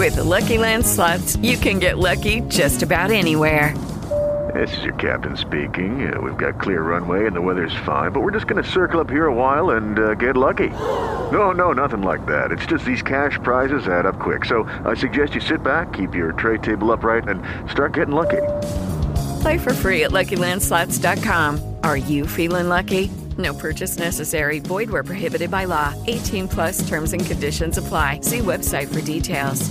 With the Lucky Land Slots, you can get lucky just about anywhere. This is your captain speaking. We've got clear runway and the weather's fine, but we're just going to circle up here a while and get lucky. No, nothing like that. It's just these cash prizes add up quick. So I suggest you sit back, keep your tray table upright, and start getting lucky. Play for free at LuckyLandSlots.com. Are you feeling lucky? No purchase necessary. Void where prohibited by law. 18 plus terms and conditions apply. See website for details.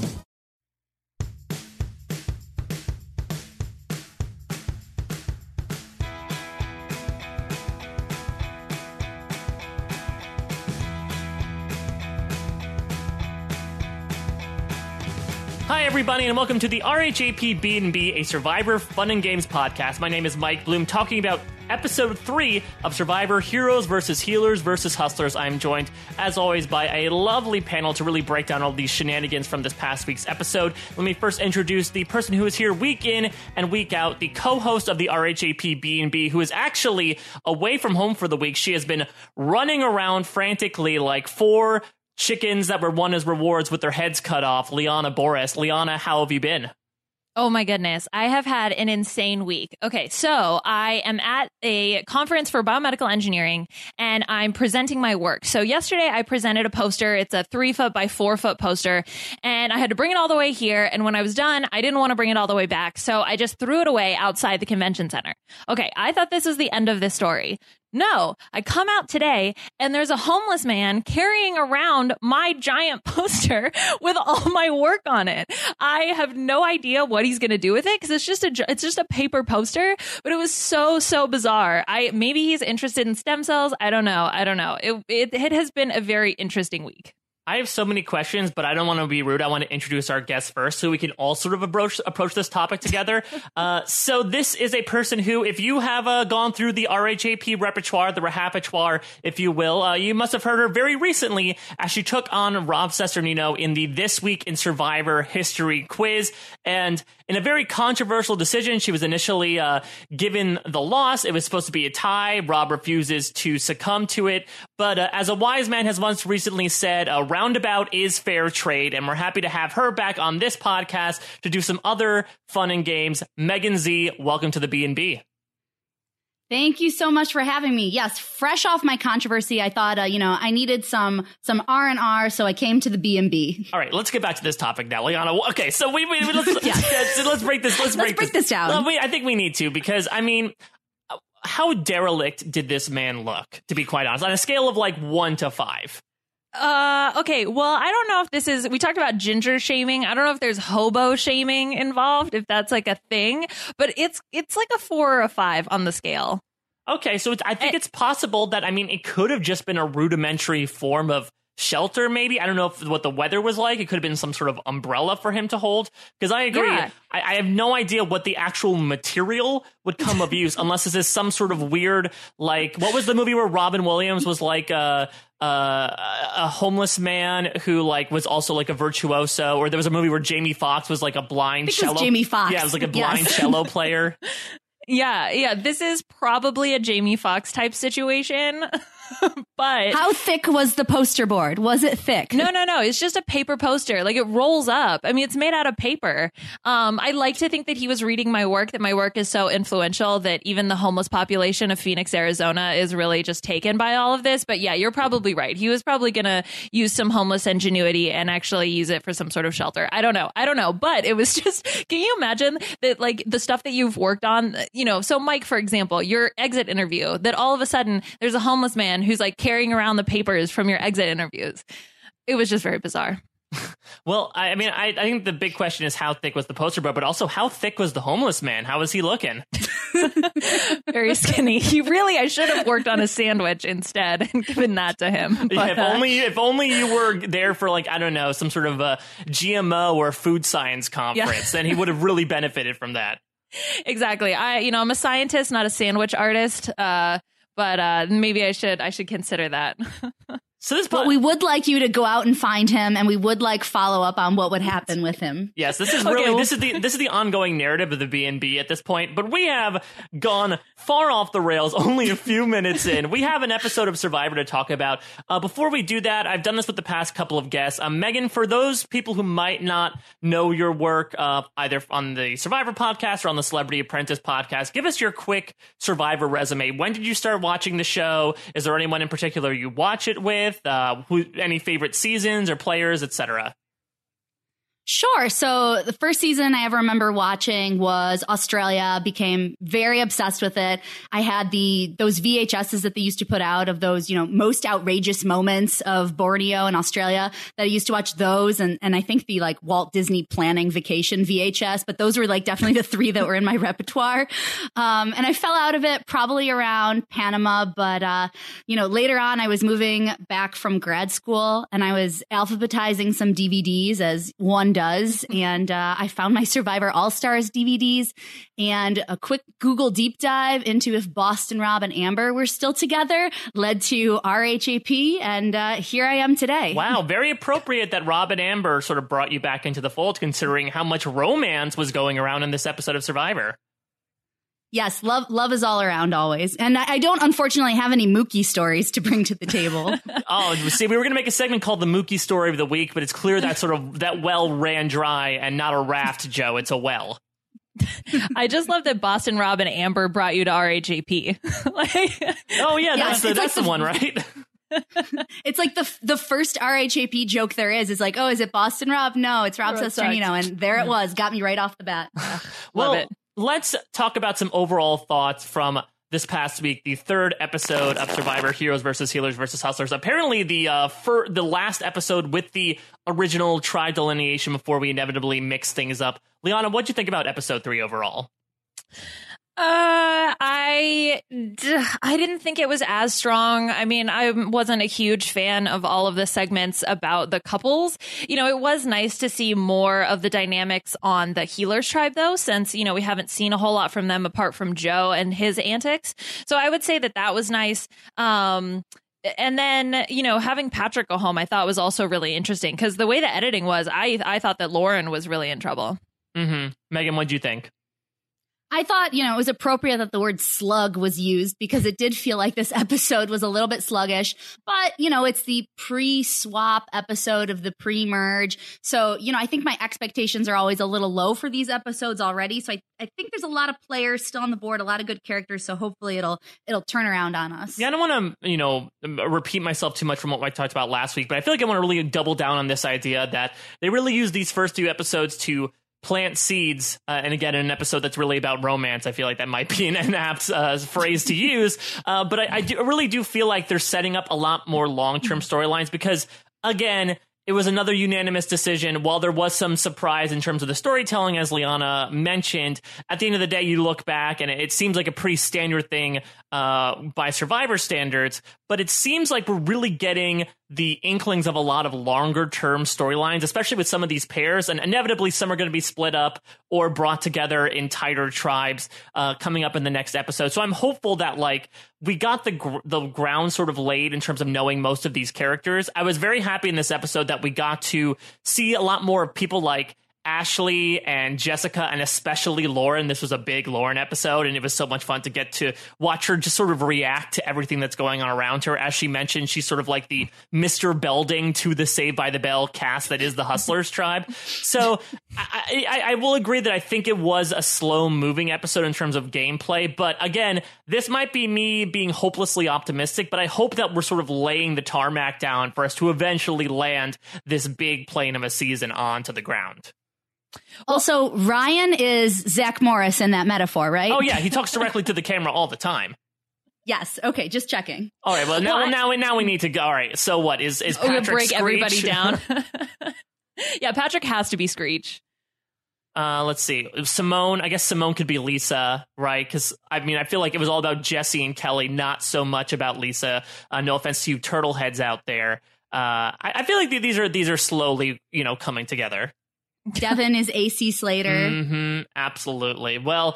Hi, everybody, and welcome to the RHAP B&B, a Survivor Fun and Games podcast. My name is Mike Bloom, talking about Episode 3 of Survivor Heroes vs. Healers vs. Hustlers. I'm joined, as always, by a lovely panel to really break down all these shenanigans from this past week's episode. Let me first introduce the person who is here week in and week out, the co-host of the RHAP B&B, who is actually away from home for the week. She has been running around frantically like four chickens that were won as rewards with their heads cut off. Liana Boris. Liana, how have you been? Oh my goodness. I have had an insane week. Okay, so I am at a conference for biomedical engineering and I'm presenting my work. So yesterday I presented a poster. It's a 3-foot by 4-foot poster and I had to bring it all the way here. And when I was done, I didn't want to bring it all the way back. So I just threw it away outside the convention center. Okay, I thought this was the end of this story. No, I come out today and there's a homeless man carrying around my giant poster with all my work on it. I have no idea what he's going to do with it because it's just a paper poster, but it was so bizarre. Maybe he's interested in stem cells. I don't know. It has been a very interesting week. I have so many questions, but I don't want to be rude. I want to introduce our guests first so we can all sort of approach this topic together. So this is a person who, if you have gone through the RHAP repertoire, the repertoire, if you will, you must have heard her very recently as she took on Rob Cesternino in the This Week in Survivor History quiz. And in a very controversial decision, she was initially given the loss. It was supposed to be a tie. Rob refuses to succumb to it. But as a wise man has once recently said, roundabout is fair trade, and we're happy to have her back on this podcast to do some other fun and games. Megan Z, welcome to the B&B. Thank you so much for having me. Yes, fresh off my controversy, I thought, I needed some R&R, so I came to the B&B. All right, let's get back to this topic now, Liana. Okay, so let's break this down. Well, I think we need to, because, I mean, how derelict did this man look, to be quite honest, on a scale of like 1 to 5? Okay, well, I don't know if we talked about ginger shaming. I don't know if there's hobo shaming involved, if that's like a thing, but it's like a 4 or a 5 on the scale. Okay, so I think it's possible that, I mean, it could have just been a rudimentary form of shelter, maybe. I don't know what the weather was like. It could have been some sort of umbrella for him to hold. Because I agree. Yeah. I have no idea what the actual material would come of use unless this is some sort of weird, like, what was the movie where Robin Williams was like a homeless man who like was also like a virtuoso, or there was a movie where Jamie Foxx was like a blind cello. Jamie Foxx. Yeah, it was like a blind cello player. Yeah. This is probably a Jamie Foxx type situation. But how thick was the poster board? Was it thick? No. It's just a paper poster. Like, it rolls up. I mean, it's made out of paper. I like to think that he was reading my work, that my work is so influential that even the homeless population of Phoenix, Arizona is really just taken by all of this. But yeah, you're probably right. He was probably going to use some homeless ingenuity and actually use it for some sort of shelter. I don't know. But it was just, can you imagine that, like, the stuff that you've worked on, so Mike, for example, your exit interview, that all of a sudden there's a homeless man who's like carrying around the papers from your exit interviews. It was just very bizarre. Well, I mean, I think the big question is how thick was the poster board, but also how thick was the homeless man? How was he looking? Very skinny. I should have worked on a sandwich instead and given that to him. But, if only you were there for, like, I don't know, some sort of a GMO or food science conference, then he would have really benefited from that. Exactly. I'm a scientist, not a sandwich artist. But maybe I should consider that. So this But we would like you to go out and find him, and we would like follow up on what would happen with him. Yes, this is really this is the ongoing narrative of the B&B at this point. But we have gone far off the rails. Only a few minutes in, we have an episode of Survivor to talk about. Before we do that, I've done this with the past couple of guests. Megan, for those people who might not know your work, either on the Survivor podcast or on the Celebrity Apprentice podcast, give us your quick Survivor resume. When did you start watching the show? Is there anyone in particular you watch it with? Any favorite seasons or players, etc.? Sure. So the first season I ever remember watching was Australia. Became very obsessed with it. I had those VHSs that they used to put out of those, most outrageous moments of Borneo and Australia, that I used to watch those. And I think the like Walt Disney Planning Vacation VHS, but those were like definitely the three that were in my repertoire. And I fell out of it probably around Panama. But, later on I was moving back from grad school and I was alphabetizing some DVDs as one does. And I found my Survivor All-Stars DVDs and a quick Google deep dive into if Boston Rob and Amber were still together led to RHAP. And here I am today. Wow. Very appropriate that Rob and Amber sort of brought you back into the fold, considering how much romance was going around in this episode of Survivor. Yes, love is all around always. And I don't, unfortunately, have any Mookie stories to bring to the table. Oh, see, we were going to make a segment called the Mookie Story of the Week, but it's clear that that well ran dry and not a raft, Joe. It's a well. I just love that Boston Rob and Amber brought you to RHAP. Oh, yeah, that's the one, right? It's like the first RHAP joke there is like, oh, is it Boston Rob? No, it's Rob Cesternino. And there it was. Got me right off the bat. Well, love it. Let's talk about some overall thoughts from this past week, the third episode of Survivor Heroes versus Healers versus Hustlers. Apparently, the last episode with the original tribe delineation before we inevitably mix things up. Liana, what'd you think about episode 3 overall? I didn't think it was as strong. I mean, I wasn't a huge fan of all of the segments about the couples. It was nice to see more of the dynamics on the Healers tribe, though, since, we haven't seen a whole lot from them apart from Joe and his antics. So I would say that was nice. And then, having Patrick go home, I thought was also really interesting because the way the editing was, I thought that Lauren was really in trouble. Mm-hmm. Megan, what'd you think? I thought, it was appropriate that the word slug was used because it did feel like this episode was a little bit sluggish. But, it's the pre-swap episode of the pre-merge. So, I think my expectations are always a little low for these episodes already. So I think there's a lot of players still on the board, a lot of good characters. So hopefully it'll turn around on us. Yeah, I don't want to, repeat myself too much from what I talked about last week. But I feel like I want to really double down on this idea that they really use these first 2 episodes to plant seeds, and again, in an episode that's really about romance, I feel like that might be an apt phrase to use. But I really do feel like they're setting up a lot more long-term storylines because, again, it was another unanimous decision. While there was some surprise in terms of the storytelling, as Liana mentioned, at the end of the day, you look back and it seems like a pretty standard thing by Survivor standards, but it seems like we're really getting the inklings of a lot of longer term storylines, especially with some of these pairs, and inevitably some are going to be split up or brought together in tighter tribes coming up in the next episode. So I'm hopeful that we got the ground sort of laid in terms of knowing most of these characters. I was very happy in this episode that we got to see a lot more of people like Ashley and Jessica, and especially Lauren. This was a big Lauren episode, and it was so much fun to get to watch her just sort of react to everything that's going on around her. As she mentioned, she's sort of like the Mr. Belding to the Saved by the Bell cast that is the Hustlers tribe. So I will agree that I think it was a slow-moving episode in terms of gameplay, but again, this might be me being hopelessly optimistic, but I hope that we're sort of laying the tarmac down for us to eventually land this big plane of a season onto the ground. Also, Ryan is Zach Morris in that metaphor, right? Oh, yeah. He talks directly to the camera all the time. Yes. Okay. Just checking. All right. Well, now we need to go. All right. So what is Patrick break Screech? Everybody down? Yeah, Patrick has to be Screech. Let's see. Simone. I guess Simone could be Lisa, right? Because I feel like it was all about Jesse and Kelly, not so much about Lisa. No offense to you turtle heads out there. I feel like these are slowly, coming together. Devin is AC Slater. Absolutely. Well,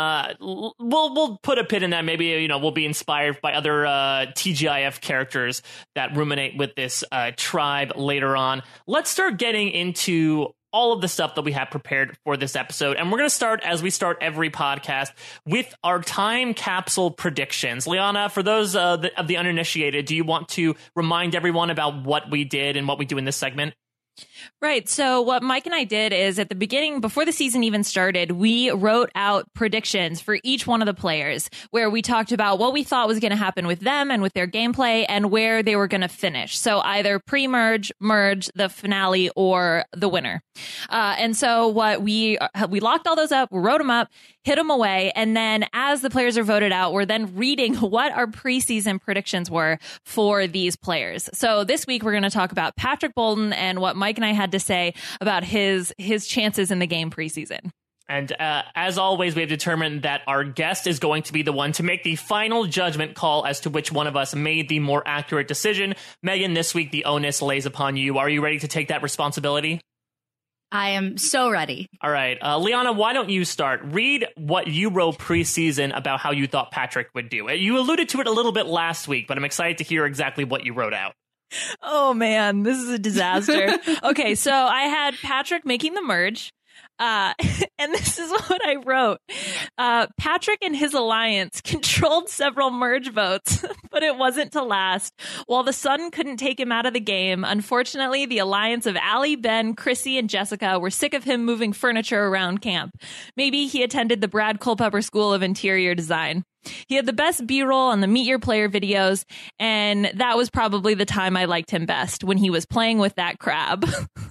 we'll put a pin in that. Maybe, we'll be inspired by other TGIF characters that ruminate with this tribe later on. Let's start getting into all of the stuff that we have prepared for this episode. And we're going to start, as we start every podcast, with our time capsule predictions. Liana, for those of the uninitiated, do you want to remind everyone about what we did and what we do in this segment? Right. So what Mike and I did is at the beginning, before the season even started, we wrote out predictions for each one of the players where we talked about what we thought was going to happen with them and with their gameplay and where they were going to finish. So either pre-merge, merge, the finale, or the winner. And so what we locked all those up, we wrote them up, hit them away. And then as the players are voted out, we're then reading what our preseason predictions were for these players. So this week, we're going to talk about Patrick Bolton and what Mike and I had to say about his chances in the game preseason. And as always, we have determined that our guest is going to be the one to make the final judgment call as to which one of us made the more accurate decision. Megan, this week, the onus lays upon you. Are you ready to take that responsibility? I am so ready. All right. Liana, why don't you start? Read what you wrote preseason about how you thought Patrick would do. You alluded to it a little bit last week, but I'm excited to hear exactly what you wrote out. Oh, man, this is a disaster. Okay, so I had Patrick making the merge. And this is what I wrote. Patrick and his alliance controlled several merge votes, but it wasn't to last. While the Sun couldn't take him out of the game, unfortunately, the alliance of Allie, Ben, Chrissy, and Jessica were sick of him moving furniture around camp. Maybe he attended the Brad Culpepper School of Interior Design. He had the best B-roll on the Meet Your Player videos, and that was probably the time I liked him best, when he was playing with that crab.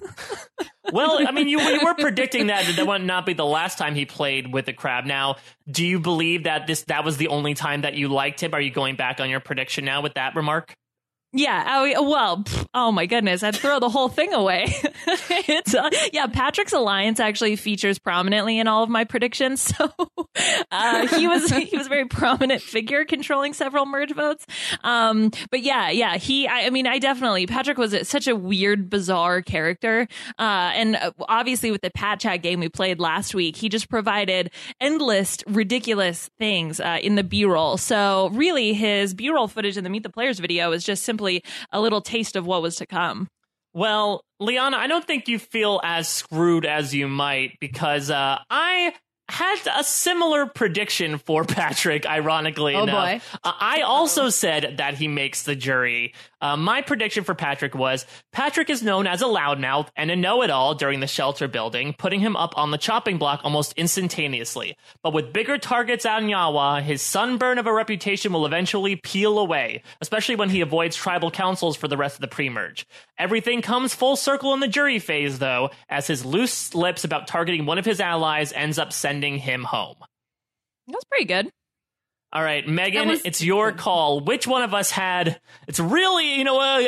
Well, I mean, you were predicting that would not be the last time he played with the crab. Now, do you believe that that was the only time that you liked him? Are you going back on your prediction now with that remark? Yeah, oh my goodness, I'd throw the whole thing away. Patrick's alliance actually features prominently in all of my predictions. So he was a very prominent figure controlling several merge votes. Patrick was such a weird, bizarre character. And obviously with the Pat Chat game we played last week, he just provided endless, ridiculous things in the B-roll. So really his B-roll footage in the Meet the Players video is just simply a little taste of what was to come. Well, Liana, I don't think you feel as screwed as you might, because I had a similar prediction for Patrick, ironically enough. Boy. I also said that he makes the jury. My prediction for Patrick was Patrick is known as a loudmouth and a know-it-all during the shelter building, putting him up on the chopping block almost instantaneously. But with bigger targets out in Yawa, his sunburn of a reputation will eventually peel away, especially when he avoids tribal councils for the rest of the pre-merge. Everything comes full circle in the jury phase, though, as his loose lips about targeting one of his allies ends up sending him home. That's pretty good. All right, Megan, it's your call. Which one of us had, it's really,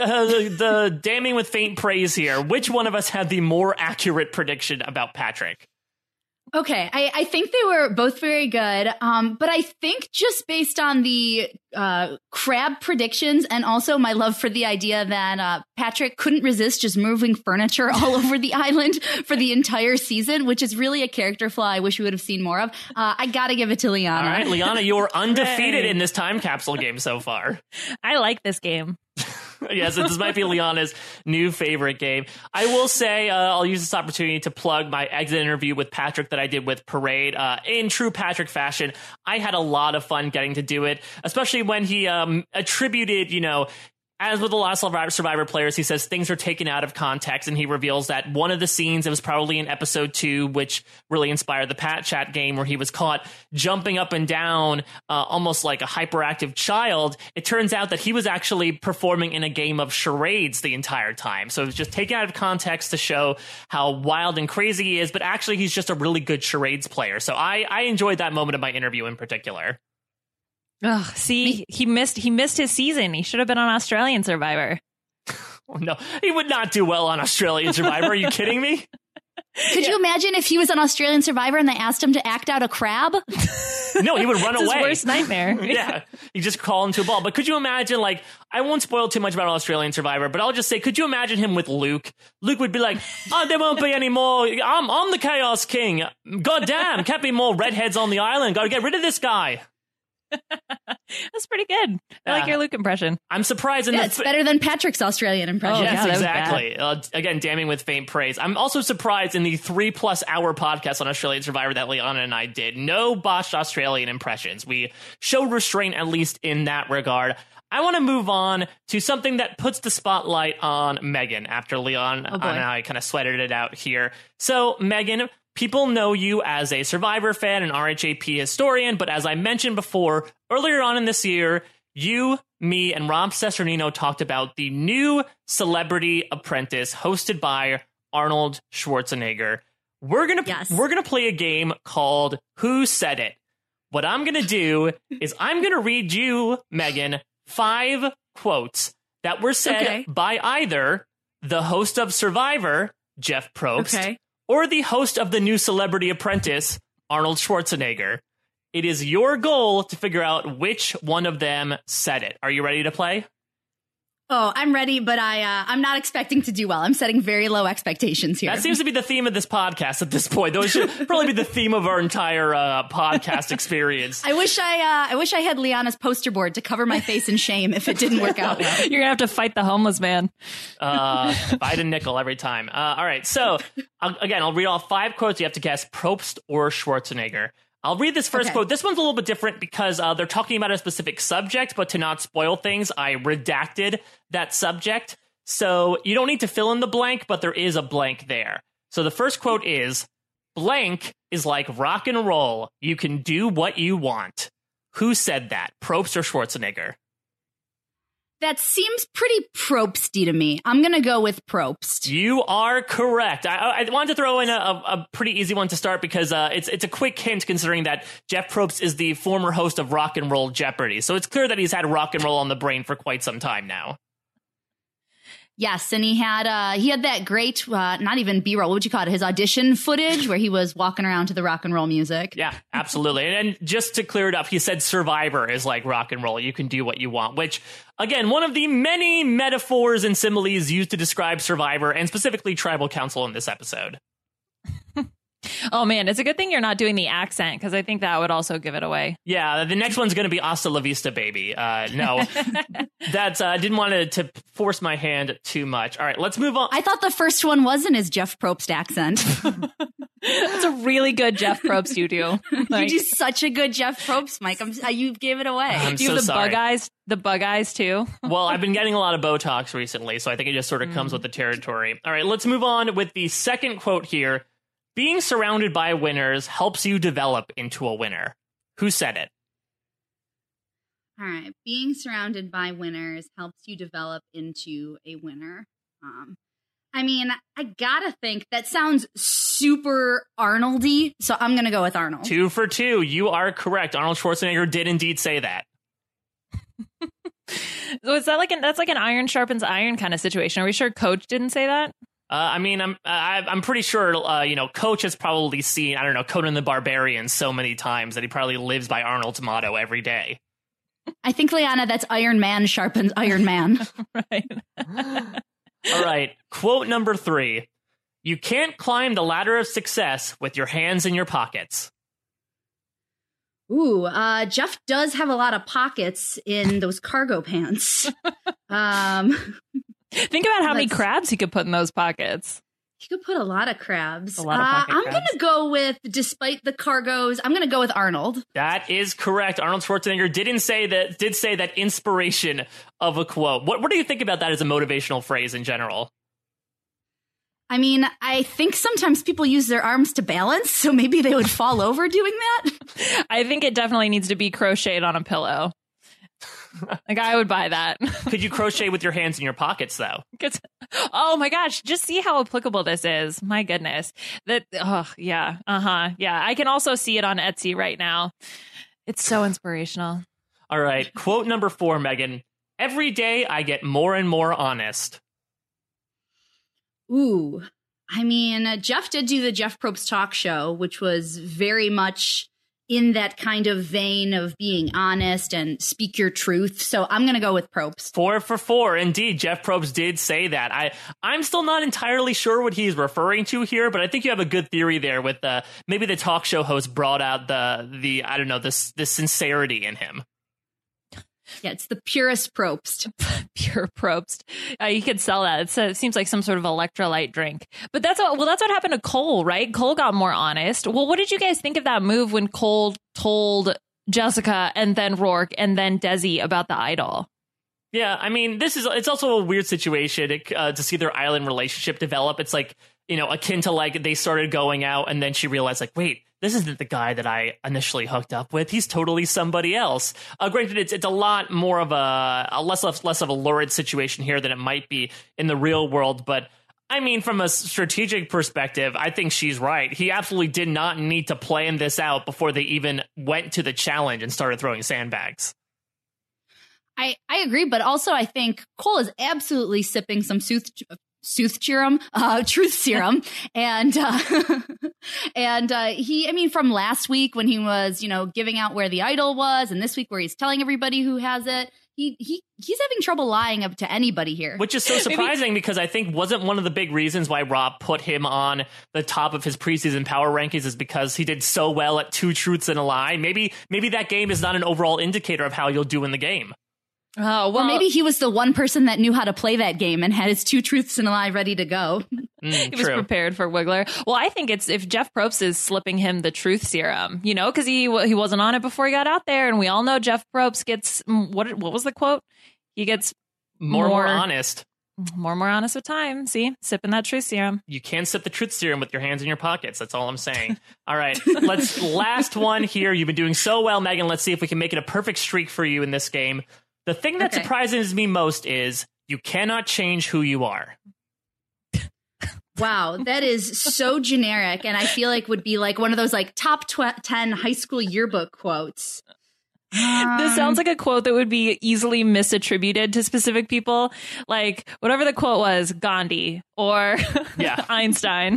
the damning with faint praise here. Which one of us had the more accurate prediction about Patrick? Okay, I think they were both very good, but I think just based on the crab predictions and also my love for the idea that Patrick couldn't resist just moving furniture all over the island for the entire season, which is really a character flaw I wish we would have seen more of. I gotta give it to Liana. All right, Liana, you're undefeated in this time capsule game so far. I like this game. Yes, this might be Liana's new favorite game. I will say I'll use this opportunity to plug my exit interview with Patrick that I did with Parade. In true Patrick fashion, I had a lot of fun getting to do it, especially when he attributed, as with a lot of Survivor players, he says things are taken out of context, and he reveals that one of the scenes, it was probably in episode 2, which really inspired the Pat Chat game, where he was caught jumping up and down almost like a hyperactive child. It turns out that he was actually performing in a game of charades the entire time. So it was just taken out of context to show how wild and crazy he is, but actually he's just a really good charades player. So I enjoyed that moment of my interview in particular. Ugh, see, he missed his season. He should have been on Australian Survivor. Oh, no, he would not do well on Australian Survivor. Are you kidding me? Could you imagine if he was an Australian Survivor and they asked him to act out a crab? No, he would run It's away. his worst nightmare. Yeah, you just call into a ball. But could you imagine, like, I won't spoil too much about Australian Survivor, but I'll just say, could you imagine him with Luke? Luke would be like, oh, there won't be any more. I'm the Chaos King. God damn, can't be more redheads on the island. Gotta get rid of this guy. That's pretty good. I like your Luke impression. I'm surprised. It's better than Patrick's Australian impression. Yes, yeah, that was exactly. Again, damning with faint praise. I'm also surprised in the 3+ hour podcast on Australian Survivor that Liana and I did. No botched Australian impressions. We showed restraint, at least in that regard. I want to move on to something that puts the spotlight on Megan after Leon and I kind of sweated it out here. So, Megan, people know you as a Survivor fan and RHAP historian, but as I mentioned before, earlier on in this year, you, me, and Rob Cesternino talked about the new Celebrity Apprentice hosted by Arnold Schwarzenegger. We're gonna play a game called Who Said It? What I'm gonna do is I'm gonna read you, Megan, 5 quotes that were said by either the host of Survivor, Jeff Probst, or the host of the new Celebrity Apprentice, Arnold Schwarzenegger. It is your goal to figure out which one of them said it. Are you ready to play? Oh, I'm ready, but I'm not expecting to do well. I'm setting very low expectations here. That seems to be the theme of this podcast at this point. Those should probably be the theme of our entire podcast experience. I wish I had Liana's poster board to cover my face in shame if it didn't work out well. You're gonna have to fight the homeless man. Fight a nickel every time. All right, so I'll read all 5 quotes. You have to guess Probst or Schwarzenegger. I'll read this first quote. This one's a little bit different because they're talking about a specific subject, but to not spoil things, I redacted that subject. So you don't need to fill in the blank, but there is a blank there. So the first quote is, blank is like rock and roll. You can do what you want. Who said that? Probst or Schwarzenegger? That seems pretty Probsty to me. I'm going to go with Probst. You are correct. I wanted to throw in a pretty easy one to start because it's a quick hint considering that Jeff Probst is the former host of Rock and Roll Jeopardy. So it's clear that he's had rock and roll on the brain for quite some time now. Yes, and he had that great, not even B-roll, what would you call it, his audition footage where he was walking around to the rock and roll music. Yeah, absolutely. And just to clear it up, he said Survivor is like rock and roll. You can do what you want, which, again, one of the many metaphors and similes used to describe Survivor and specifically Tribal Council in this episode. Oh, man, it's a good thing you're not doing the accent because I think that would also give it away. Yeah, the next one's going to be Hasta La Vista, baby. No, that's I didn't want to force my hand too much. All right, let's move on. I thought the first one wasn't his Jeff Probst accent. That's a really good Jeff Probst you do. You do such a good Jeff Probst, Mike. You gave it away. Do you have the bug eyes too? Well, I've been getting a lot of Botox recently, so I think it just sort of comes with the territory. All right, let's move on with the second quote here. Being surrounded by winners helps you develop into a winner. Who said it? All right. Being surrounded by winners helps you develop into a winner. I mean, I gotta think that sounds super Arnoldy, so I'm gonna go with Arnold. 2 for 2. You are correct. Arnold Schwarzenegger did indeed say that. So is that that's like an iron sharpens iron kind of situation? Are we sure Coach didn't say that? I mean, I'm pretty sure, Coach has probably seen, I don't know, Conan the Barbarian so many times that he probably lives by Arnold's motto every day. I think, Liana, that's Iron Man sharpens Iron Man. Right. All right. Quote number 3. You can't climb the ladder of success with your hands in your pockets. Ooh, Jeff does have a lot of pockets in those cargo pants. Think about how many crabs he could put in those pockets. He could put a lot of crabs. A lot of pocket crabs. I'm going to go with, despite the cargoes, I'm going to go with Arnold. That is correct. Arnold Schwarzenegger did say that inspiration of a quote. What do you think about that as a motivational phrase in general? I mean, I think sometimes people use their arms to balance, so maybe they would fall over doing that. I think it definitely needs to be crocheted on a pillow. Like, I would buy that. Could you crochet with your hands in your pockets, though? Oh, my gosh. Just see how applicable this is. My goodness. Yeah. Yeah. I can also see it on Etsy right now. It's so inspirational. All right. Quote number 4, Megan. Every day I get more and more honest. Ooh, I mean, Jeff did do the Jeff Probst talk show, which was very much in that kind of vein of being honest and speak your truth. So I'm going to go with Probst. 4 for 4. Indeed, Jeff Probst did say that. I'm still not entirely sure what he's referring to here, but I think you have a good theory there with maybe the talk show host brought out the I don't know, this sincerity in him. Yeah, it's the purest Probst. Pure Probst. You could sell that. It seems like some sort of electrolyte drink. But that's what happened to Cole, right? Cole got more honest. Well, what did you guys think of that move when Cole told Jessica and then Rourke and then Desi about the idol? Yeah, I mean, it's also a weird situation to see their island relationship develop. It's like, you know, akin to like they started going out and then she realized like, wait, this isn't the guy that I initially hooked up with. He's totally somebody else. Granted, it's a lot more of a less of a lurid situation here than it might be in the real world. But I mean, from a strategic perspective, I think she's right. He absolutely did not need to plan this out before they even went to the challenge and started throwing sandbags. I agree, but also I think Cole is absolutely sipping some truth serum, and he, I mean, from last week when he was, you know, giving out where the idol was, and this week where he's telling everybody who has it, he's having trouble lying up to anybody here, which is so surprising because I think wasn't one of the big reasons why Rob put him on the top of his preseason power rankings is because he did so well at 2 truths and a lie. Maybe that game is not an overall indicator of how you'll do in the game. Oh, well, or maybe he was the one person that knew how to play that game and had his 2 truths and a lie ready to go. He was prepared for Wiggler. Well, I think it's if Jeff Probst is slipping him the truth serum, you know, because he wasn't on it before he got out there. And we all know Jeff Probst gets what was the quote? He gets more honest. More honest with time. See, sipping that truth serum. You can't sip the truth serum with your hands in your pockets. That's all I'm saying. All right, last one here. You've been doing so well, Megan. Let's see if we can make it a perfect streak for you in this game. The thing that surprises me most is you cannot change who you are. Wow, that is so generic, and I feel like would be like one of those like top 10 high school yearbook quotes. This sounds like a quote that would be easily misattributed to specific people. Like whatever the quote was, Gandhi or Einstein.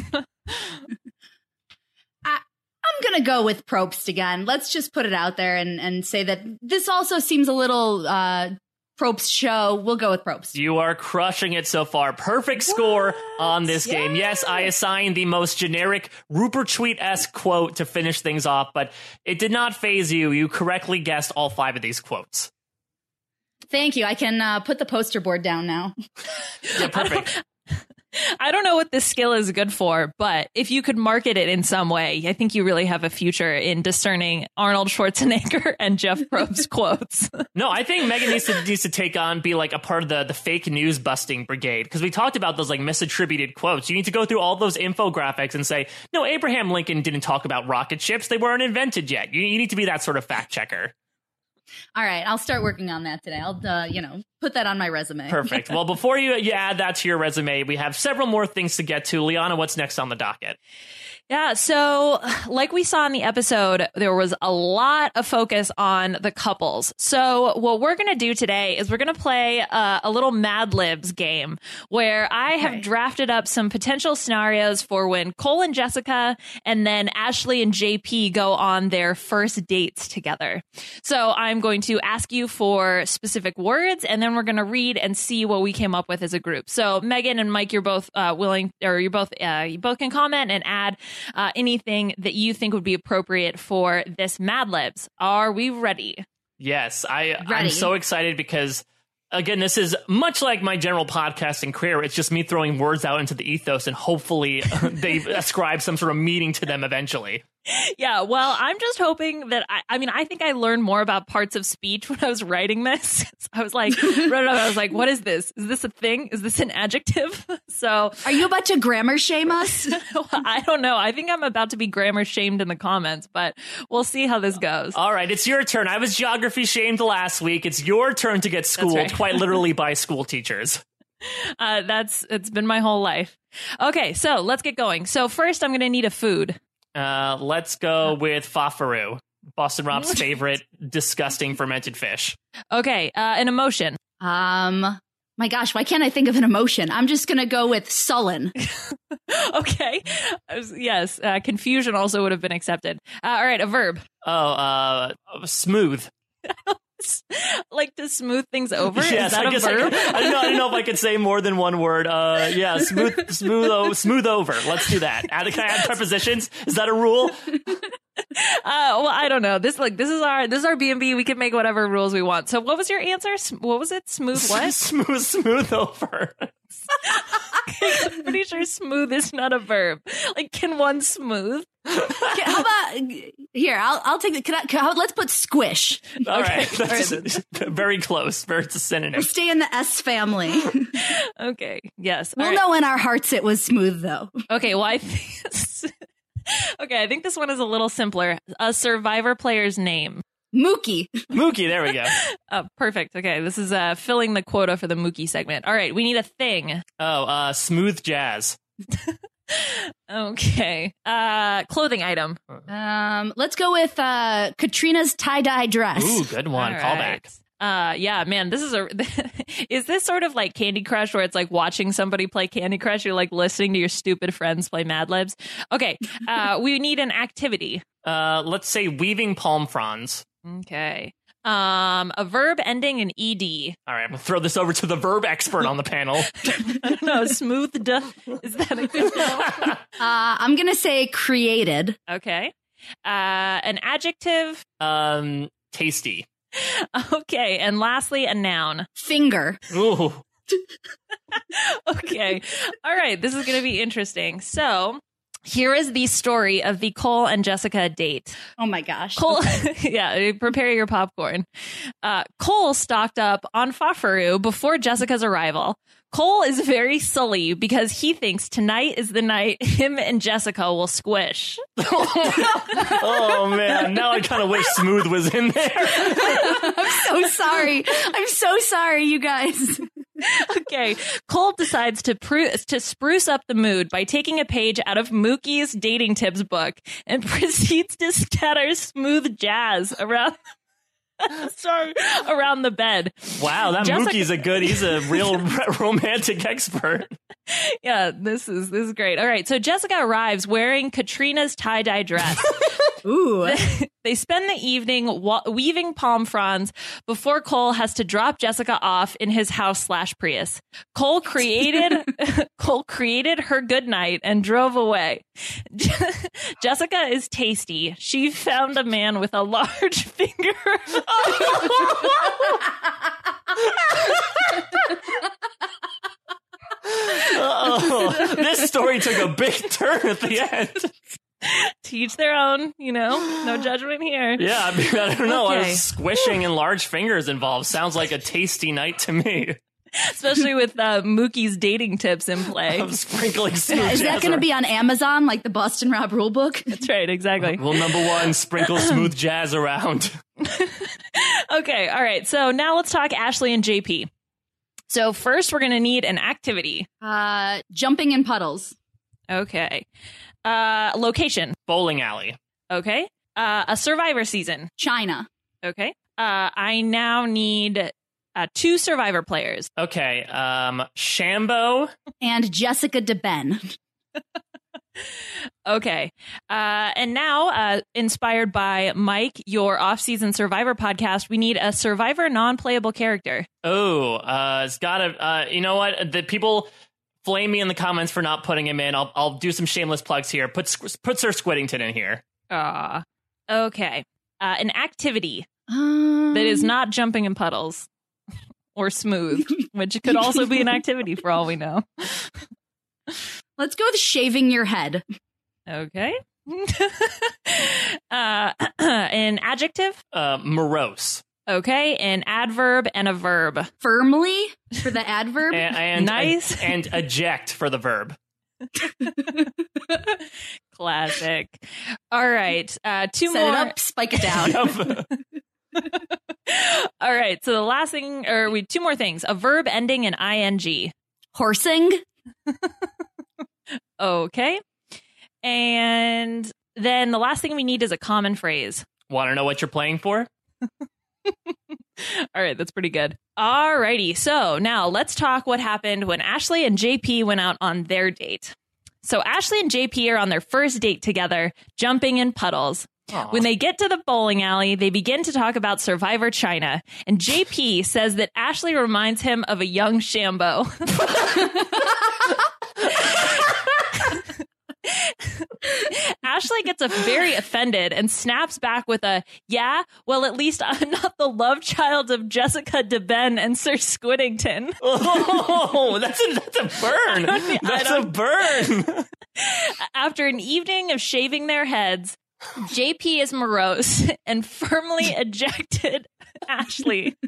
I'm going to go with Probst again. Let's just put it out there and say that this also seems a little Probst show. We'll go with Probst. You are crushing it so far. Perfect score on this game. Yes, I assigned the most generic Rupert Tweet-esque quote to finish things off, but it did not faze you. You correctly guessed all 5 of these quotes. Thank you. I can put the poster board down now. Yeah, perfect. I don't know what this skill is good for, but if you could market it in some way, I think you really have a future in discerning Arnold Schwarzenegger and Jeff Probst quotes. No, I think Megan needs to be like a part of the fake news busting brigade, because we talked about those like misattributed quotes. You need to go through all those infographics and say, no, Abraham Lincoln didn't talk about rocket ships. They weren't invented yet. You need to be that sort of fact checker. All right, I'll start working on that today. I'll, put that on my resume. Perfect. Well, before you add that to your resume, we have several more things to get to. Liana, what's next on the docket? Yeah, so like we saw in the episode, there was a lot of focus on the couples. So what we're going to do today is we're going to play a little Mad Libs game where I have drafted up some potential scenarios for when Cole and Jessica and then Ashley and JP go on their first dates together. So I'm going to ask you for specific words, and then we're going to read and see what we came up with as a group. So Megan and Mike, you're both you both can comment and add anything that you think would be appropriate for this Mad Libs. Are we ready? Yes, I'm so excited because, again, this is much like my general podcasting career. It's just me throwing words out into the ethos, and hopefully they ascribe some sort of meaning to them eventually. Yeah, well, I'm just hoping that I think I learned more about parts of speech when I was writing this. I was like, what is this? Is this a thing? Is this an adjective? So, are you about to grammar shame us? I don't know. I think I'm about to be grammar shamed in the comments, but we'll see how this goes. All right, it's your turn. I was geography shamed last week. It's your turn to get schooled, quite literally by school teachers. It's been my whole life. Okay, so let's get going. So first, I'm going to need a food. Let's go with Fafaru, Boston Rob's favorite disgusting fermented fish. Okay, an emotion. My gosh, why can't I think of an emotion? I'm just going to go with sullen. Okay. Yes. Confusion also would have been accepted. All right. A verb. Smooth. Like to smooth things over? Yes, Is that I a guess verb? I don't know if I could say more than one word. Yeah, smooth over. Let's do that. Can I add prepositions? Is that a rule? Well, I don't know. This is our B&B. We can make whatever rules we want. So what was your answer? What was it? Smooth what? Smooth over. I'm pretty sure smooth is not a verb. Like, can one smooth? How about here? I'll take the. Let's put squish. All right. That's very close. It's a synonym. We'll stay in the S family. Okay. Yes. We'll know in our hearts it was smooth, though. Okay. Well, I think. Okay, I think this one is a little simpler. A Survivor player's name. Mookie. Mookie, there we go. Perfect. Okay, this is filling the quota for the Mookie segment. All right, we need a thing. Smooth jazz. Okay. Clothing item. Let's go with Katrina's tie-dye dress. Ooh, good one. All Callback. right. Yeah, man, this is is this sort of like Candy Crush where it's like watching somebody play Candy Crush? You're like listening to your stupid friends play Mad Libs. Okay. We need an activity. Let's say weaving palm fronds. Okay. A verb ending in ed. All right, I'm gonna throw this over to the verb expert on the panel. I don't know. Smooth. Is that a good one? I'm gonna say created. Okay. An adjective. Tasty. Okay, and lastly, a noun. Finger. Ooh. Okay. All right, this is going to be interesting. So, here is the story of the Cole and Jessica date. Oh my gosh. Cole, Okay. yeah, prepare your popcorn. Cole stocked up on Fafaru before Jessica's arrival. Cole is very sully because he thinks tonight is the night him and Jessica will squish. Oh, man. Now I kind of wish Smooth was in there. I'm so sorry, you guys. Okay, Cole decides to spruce up the mood by taking a page out of Mookie's dating tips book and proceeds to scatter smooth jazz around the bed. Wow, that Mookie's he's a real romantic expert. Yeah, this is great. All right, so Jessica arrives wearing Katrina's tie-dye dress. Ooh. They spend the evening weaving palm fronds before Cole has to drop Jessica off in his house/Prius. Cole created her good night and drove away. Jessica is tasty. She found a man with a large finger. This story took a big turn at the end. Teach their own, no judgment here. Yeah, I mean, I don't know. Okay. Squishing and large fingers involved. Sounds like a tasty night to me. Especially with Mookie's dating tips in play. I'm sprinkling smooth Is that jazz going to around. be on Amazon, like the Boston Rob rulebook? That's right, exactly. Rule number 1, sprinkle smooth jazz around. Okay, all right. So now let's talk Ashley and JP. So first, we're going to need an activity. Jumping in puddles. Okay. Location. Bowling alley. Okay. A Survivor season. China. Okay. I now need 2 Survivor players. Okay. Shambo. And Jessica DeBen. Okay. And now, inspired by Mike, your off-season Survivor podcast, we need a Survivor non-playable character. Oh, it's gotta, you know what? The people flame me in the comments for not putting him in. I'll do some shameless plugs here. Put Sir Squiddington in here. Okay. An activity that is not jumping in puddles or smooth, which could also be an activity for all we know. Let's go with shaving your head. Okay. An adjective? Morose. Okay. An adverb and a verb. Firmly for the adverb. And Nice. And eject for the verb. Classic. All right. 2 Set more. it up, spike it down. All right. So the last thing, 2 more things. A verb ending in ing. Horsing. Okay. And then the last thing we need is a common phrase. Want to know what you're playing for? All right, that's pretty good. All righty. So now let's talk what happened when Ashley and JP went out on their date. So Ashley and JP are on their first date together, jumping in puddles. Aw. When they get to the bowling alley, they begin to talk about Survivor China. And JP says that Ashley reminds him of a young Shambo. Ashley gets very offended and snaps back with a, yeah, well, at least I'm not the love child of Jessica DeBen and Sir Squidington. Oh, that's a burn. That's a burn. After an evening of shaving their heads, JP is morose and firmly ejected Ashley.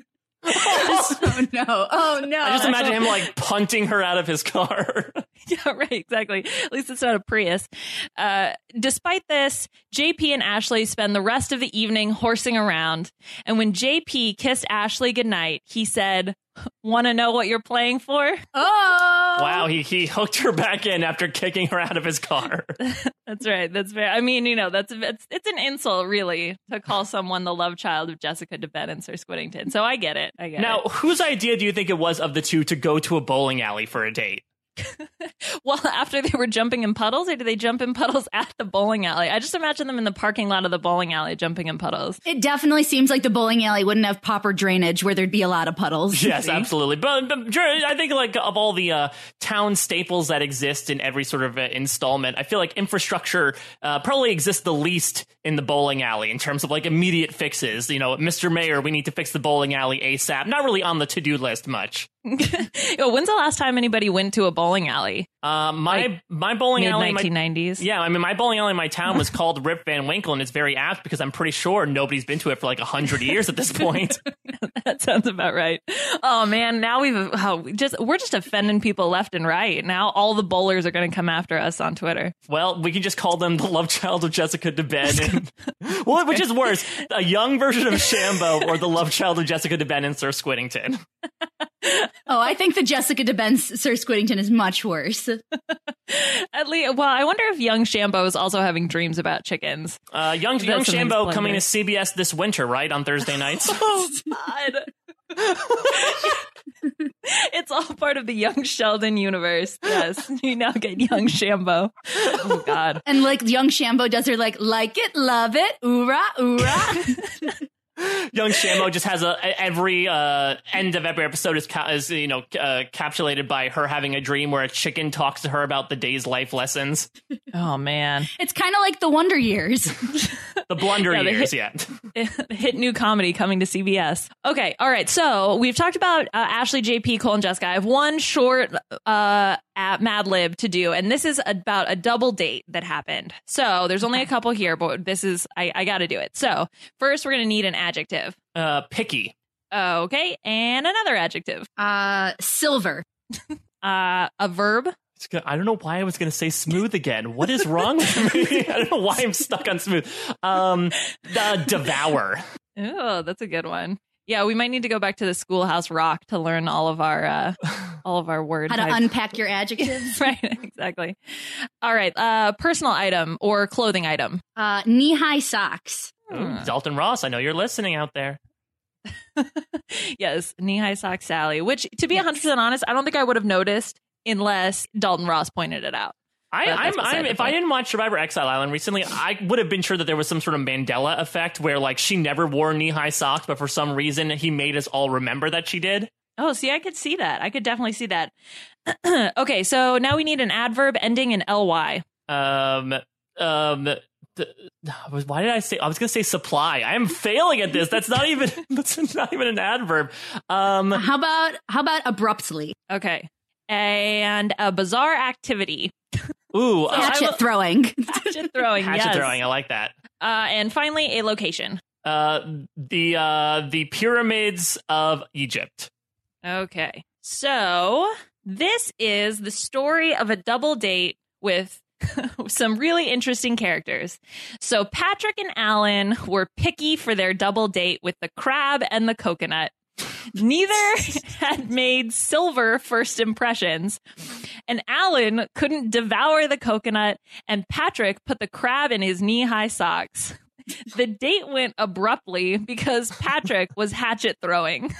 Oh no. I just imagine him like punting her out of his car. Yeah, right, exactly. At least it's not a Prius. Despite this, JP and Ashley spend the rest of the evening horsing around. And when JP kissed Ashley goodnight, he said, "Want to know what you're playing for?" Oh. Wow, he hooked her back in after kicking her out of his car. That's right. That's fair. I mean, it's an insult, really, to call someone the love child of Jessica DeBen and Sir Squidington. So I get it. Now, whose idea do you think it was of the two to go to a bowling alley for a date? Well, after they were jumping in puddles, or did they jump in puddles at the bowling alley? I just imagine them in the parking lot of the bowling alley jumping in puddles. It definitely seems like the bowling alley wouldn't have proper drainage where there'd be a lot of puddles. Yes, absolutely. But I think like of all the town staples that exist in every sort of installment, I feel like infrastructure probably exists the least in the bowling alley in terms of like immediate fixes. You know, Mr. Mayor, we need to fix the bowling alley ASAP. Not really on the to-do list much. When's the last time anybody went to a bowling alley? My bowling alley, mid-1990s. Yeah, I mean, my bowling alley in my town was called Rip Van Winkle, and it's very apt because I'm pretty sure nobody's been to it for like 100 years at this point. That sounds about right. Oh man, now we're just offending people left and right. Now all the bowlers are going to come after us on Twitter. Well, we can just call them the love child of Jessica DeBen. Well, which is worse, a young version of Shambo or the love child of Jessica DeBen and Sir Squidington? Oh, I think the Jessica DeBen Sir Squidington is much worse. At least, well, I wonder if young Shambo is also having dreams about chickens. Young Shambo coming to CBS this winter, right, on Thursday nights? Oh, God. It's all part of the Young Sheldon universe. Yes, you now get Young Shambo. Oh, God. And like young Shambo does her like it, love it, oorah, oorah. Young Shambo just has every end of every episode is capsulated by her having a dream where a chicken talks to her about the day's life lessons. Oh man, it's kind of like the Wonder Years, the Blunder Years. Hit new comedy coming to CBS. Okay, all right. So we've talked about Ashley, JP, Cole, and Jessica. I have one short at Mad Lib to do, and this is about a double date that happened. So there's only a couple here, but this is I got to do it. So first, we're gonna need an adjective. Picky. Okay, and another adjective. Silver. A verb. I don't know why I was going to say smooth again. What is wrong with me? I don't know why I'm stuck on smooth. Devour. Oh, that's a good one. Yeah, we might need to go back to the Schoolhouse Rock to learn all of our word how types. to unpack your adjectives. Right, exactly. All right, personal item or clothing item. Knee-high socks. Ooh, Dalton Ross, I know you're listening out there. Yes, knee-high socks, Sally. Which, to be 100% honest, I don't think I would have noticed unless Dalton Ross pointed it out. If I didn't watch Survivor Exile Island recently, I would have been sure that there was some sort of Mandela effect where like she never wore knee-high socks, but for some reason he made us all remember that she did. Oh, see, I could see that. I could definitely see that. Okay, so now we need an adverb ending in ly. Why did I say? I was going to say supply. I am failing at this. That's not even an adverb. How about abruptly? Okay, and a bizarre activity. Ooh, hatchet throwing. Hatchet throwing. Hatchet throwing. I like that. And finally, a location. The pyramids of Egypt. Okay, so this is the story of a double date with some really interesting characters. So Patrick and Alan were picky for their double date with the crab and the coconut. Neither had made silver first impressions, and Alan couldn't devour the coconut, and Patrick put the crab in his knee-high socks. The date went abruptly because Patrick was hatchet throwing.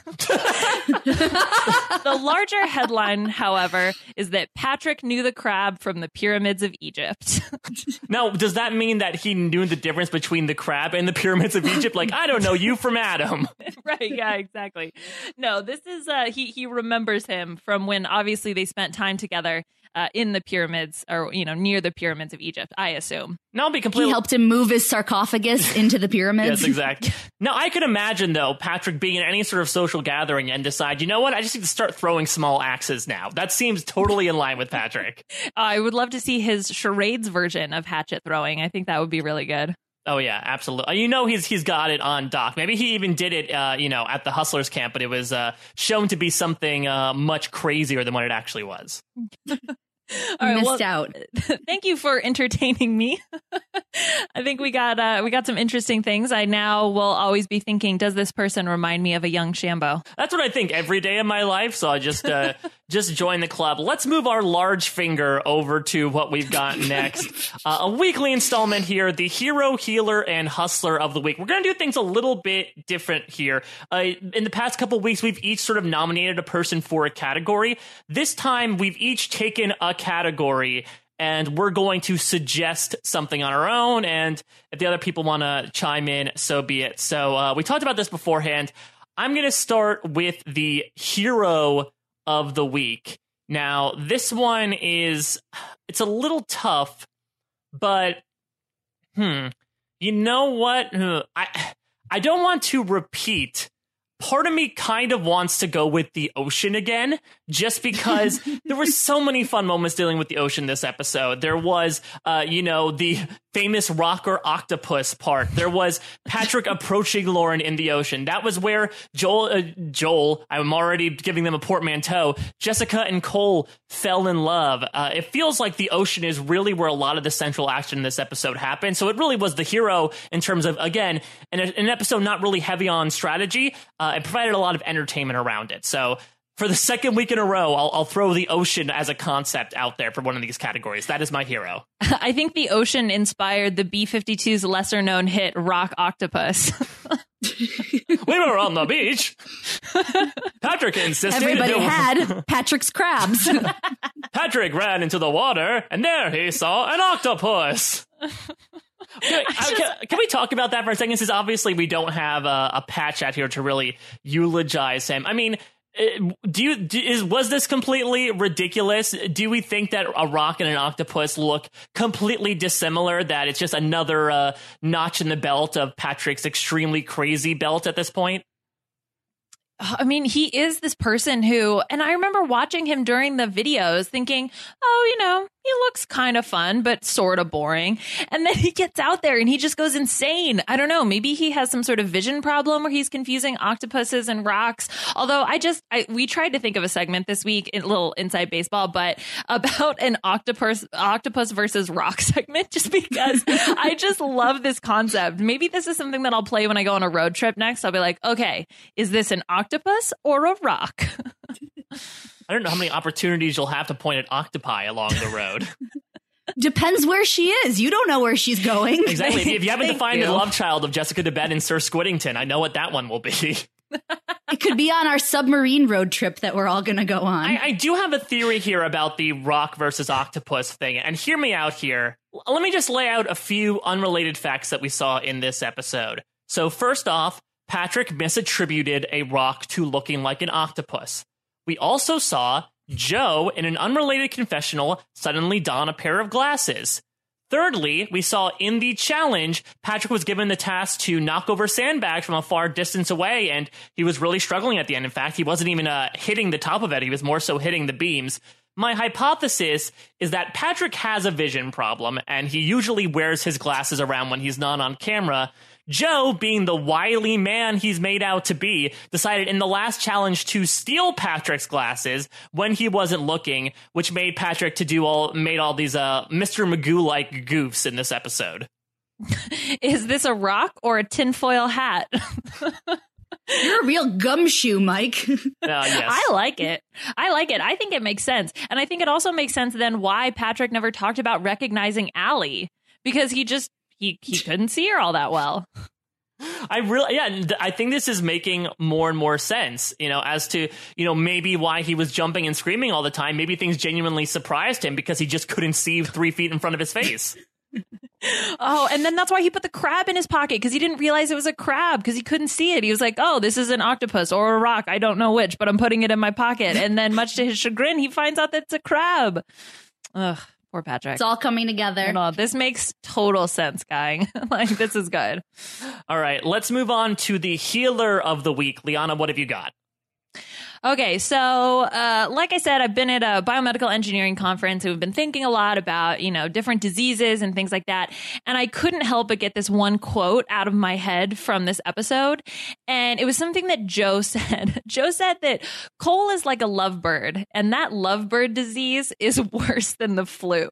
The larger headline, however, is that Patrick knew the crab from the pyramids of Egypt. Now, does that mean that he knew the difference between the crab and the pyramids of Egypt? Like, I don't know you from Adam. Right, yeah, exactly. No, this is, he remembers him from when obviously they spent time together in the pyramids, or, near the pyramids of Egypt, I assume. No, I'll be completely... He helped him move his sarcophagus into the pyramids. Yes, exactly. Now, I could imagine, though, Patrick being in any sort of social gathering and decide, you know what, I just need to start throwing small axes now. That seems totally in line with Patrick. I would love to see his charades version of hatchet throwing. I think that would be really good. Oh, yeah, absolutely. He's got it on doc. Maybe he even did it, at the Hustlers camp, but it was shown to be something much crazier than what it actually was. All right, missed out. Thank you for entertaining me. I think we got some interesting things. I now will always be thinking, does this person remind me of a young Shambo? That's what I think every day of my life. So I just join the club. Let's move our large finger over to what we've got next. A weekly installment here, the Hero, Healer, and Hustler of the Week. We're going to do things a little bit different here. In the past couple of weeks, we've each sort of nominated a person for a category. This time, we've each taken a category and we're going to suggest something on our own, and if the other people want to chime in, so be it. So we talked about this beforehand. I'm going to start with the Hero of the Week. Now, this one it's a little tough, but you know what? I don't want to repeat. Part of me kind of wants to go with the ocean again, just because there were so many fun moments dealing with the ocean this episode. There was, the famous rocker octopus part. There was Patrick approaching Lauren in the ocean. That was where Joel, I'm already giving them a portmanteau, Jessica and Cole fell in love. It feels like the ocean is really where a lot of the central action in this episode happened. So it really was the hero in terms of, again, an episode not really heavy on strategy. It provided a lot of entertainment around it. So for the second week in a row, I'll throw the ocean as a concept out there for one of these categories. That is my hero. I think the ocean inspired the B-52's lesser-known hit, Rock Octopus. We were on the beach. Patrick insisted. Everybody had Patrick's crabs. Patrick ran into the water, and there he saw an octopus. Can we talk about that for a second? Since obviously we don't have a patch out here to really eulogize him. I mean, was this completely ridiculous? Do we think that a rock and an octopus look completely dissimilar? That it's just another notch in the belt of Patrick's extremely crazy belt at this point? I mean, he is this person who, and I remember watching him during the videos thinking, he looks kind of fun, but sort of boring. And then he gets out there and he just goes insane. I don't know. Maybe he has some sort of vision problem where he's confusing octopuses and rocks. Although we tried to think of a segment this week, a little inside baseball, but about an octopus versus rock segment, just because I just love this concept. Maybe this is something that I'll play when I go on a road trip next. I'll be like, okay, is this an octopus or a rock? I don't know how many opportunities you'll have to point at octopi along the road. Depends where she is. You don't know where she's going. Exactly. If you haven't defined the love child of Jessica DeBed and Sir Squiddington, I know what that one will be. It could be on our submarine road trip that we're all going to go on. I do have a theory here about the rock versus octopus thing, and hear me out here. Let me just lay out a few unrelated facts that we saw in this episode. So first off, Patrick misattributed a rock to looking like an octopus. We also saw Joe, in an unrelated confessional, suddenly don a pair of glasses. Thirdly, we saw in the challenge, Patrick was given the task to knock over sandbags from a far distance away, and he was really struggling at the end. In fact, he wasn't even hitting the top of it. He was more so hitting the beams. My hypothesis is that Patrick has a vision problem, and he usually wears his glasses around when he's not on camera. Joe, being the wily man he's made out to be, decided in the last challenge to steal Patrick's glasses when he wasn't looking, which made Patrick made all these Mr. Magoo-like goofs in this episode. Is this a rock or a tinfoil hat? You're a real gumshoe, Mike. Yes. I like it. I think it makes sense. And I think it also makes sense then why Patrick never talked about recognizing Allie, because he just he couldn't see her all that well. I think this is making more and more sense, as to, maybe why he was jumping and screaming all the time. Maybe things genuinely surprised him because he just couldn't see 3 feet in front of his face. Oh, and then that's why he put the crab in his pocket, because he didn't realize it was a crab because he couldn't see it. He was like, oh, this is an octopus or a rock. I don't know which, but I'm putting it in my pocket. And then much to his chagrin, he finds out that it's a crab. Ugh. Poor Patrick. It's all coming together. No, this makes total sense, Gang. Like, this is good. All right, let's move on to the healer of the week. Liana, what have you got? Okay, so like I said, I've been at a biomedical engineering conference and we've been thinking a lot about, different diseases and things like that. And I couldn't help but get this one quote out of my head from this episode. And it was something that Joe said. Joe said that Cole is like a lovebird, and that lovebird disease is worse than the flu.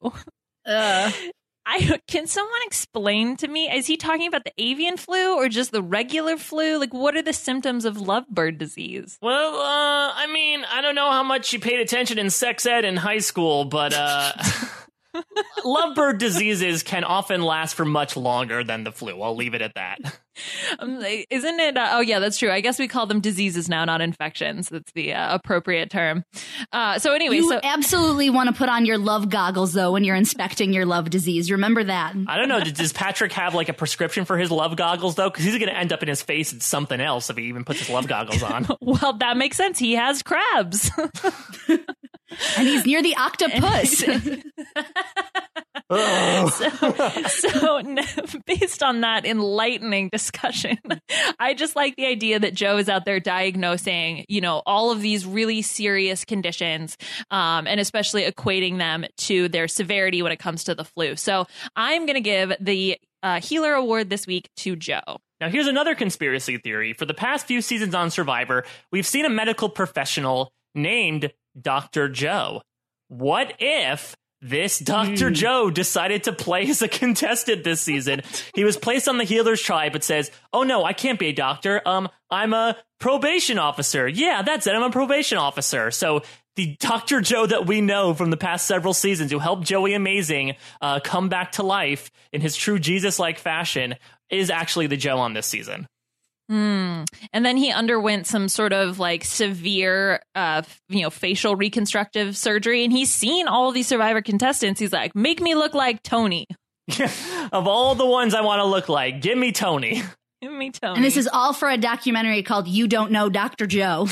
Can someone explain to me, is he talking about the avian flu or just the regular flu? Like, what are the symptoms of lovebird disease? Well, I don't know how much you paid attention in sex ed in high school, but lovebird diseases can often last for much longer than the flu. I'll leave it at that. Isn't it? Oh, yeah, that's true. I guess we call them diseases now, not infections. That's the appropriate term. So anyway, you absolutely want to put on your love goggles, though, when you're inspecting your love disease. Remember that. I don't know. Does Patrick have like a prescription for his love goggles, though? Because he's going to end up in his face in something else if he even puts his love goggles on. Well, that makes sense. He has crabs. And he's near the octopus. So based on that enlightening discussion, I just like the idea that Joe is out there diagnosing, all of these really serious conditions, and especially equating them to their severity when it comes to the flu. So I'm going to give the Healer Award this week to Joe. Now, here's another conspiracy theory. For the past few seasons on Survivor, we've seen a medical professional named Dr. Joe. What if this Dr. Joe decided to play as a contestant this season? He was placed on the Healers tribe, but says, oh, no, I can't be a doctor. I'm a probation officer. Yeah, that's it. I'm a probation officer. So the Dr. Joe that we know from the past several seasons, who helped Joey Amazing come back to life in his true Jesus-like fashion, is actually the Joe on this season. And then he underwent some sort of like severe, facial reconstructive surgery. And he's seen all of these Survivor contestants. He's like, make me look like Tony. Of all the ones I want to look like, give me Tony. Give me Tony. And this is all for a documentary called You Don't Know Dr. Joe.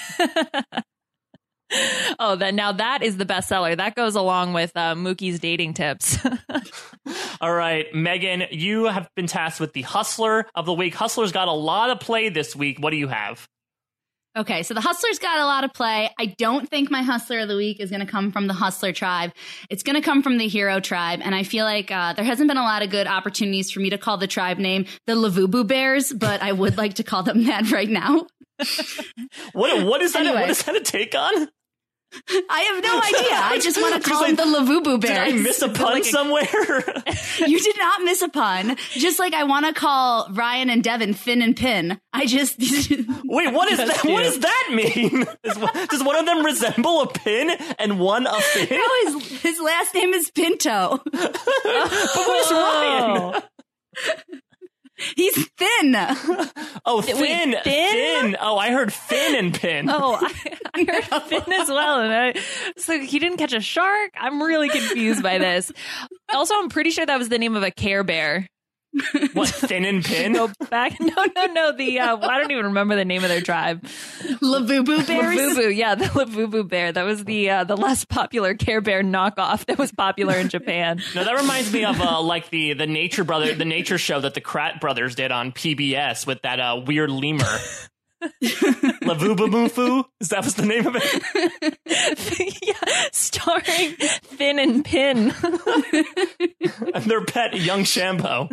Oh, now that is the bestseller. That goes along with Mookie's dating tips. All right, Megan, you have been tasked with the Hustler of the Week. Hustler's got a lot of play this week. What do you have? Okay, so the Hustler's got a lot of play. I don't think my Hustler of the Week is going to come from the Hustler tribe. It's going to come from the Hero tribe. And I feel like there hasn't been a lot of good opportunities for me to call the tribe name the Lavubu Bears, but I would like to call them that right now. What is that? Anyway. What is that a take on? I have no idea. I just want to call them the Lavubu Bears. Did I miss a pun somewhere? You did not miss a pun. Just like I want to call Ryan and Devin Finn and Pin. Wait, what is that? What does that mean? Does one of them resemble a pin and one a fin? No, his last name is Pinto. But where's Ryan? He's thin. Oh, thin. Wait, thin? Oh, I heard fin and pin. Oh, I heard fin as well. And so he didn't catch a shark. I'm really confused by this. Also, I'm pretty sure that was the name of a Care Bear. What, Fin and Pin? Go back. No. The I don't even remember the name of their tribe. Lavubu Bears. Lavubu, yeah, the Lavubu Bear. That was the less popular Care Bear knockoff that was popular in Japan. No, that reminds me of like the nature show that the Krat brothers did on PBS with that weird lemur. Lavubamufu? That was the name of it? Yeah, starring Fin and Pin. And their pet, Young Shambo.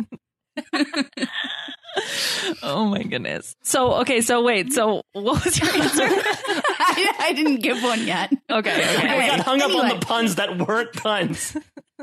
Oh my goodness. So wait, what was your answer? I didn't give one yet. Okay. We got hung up on the puns that weren't puns.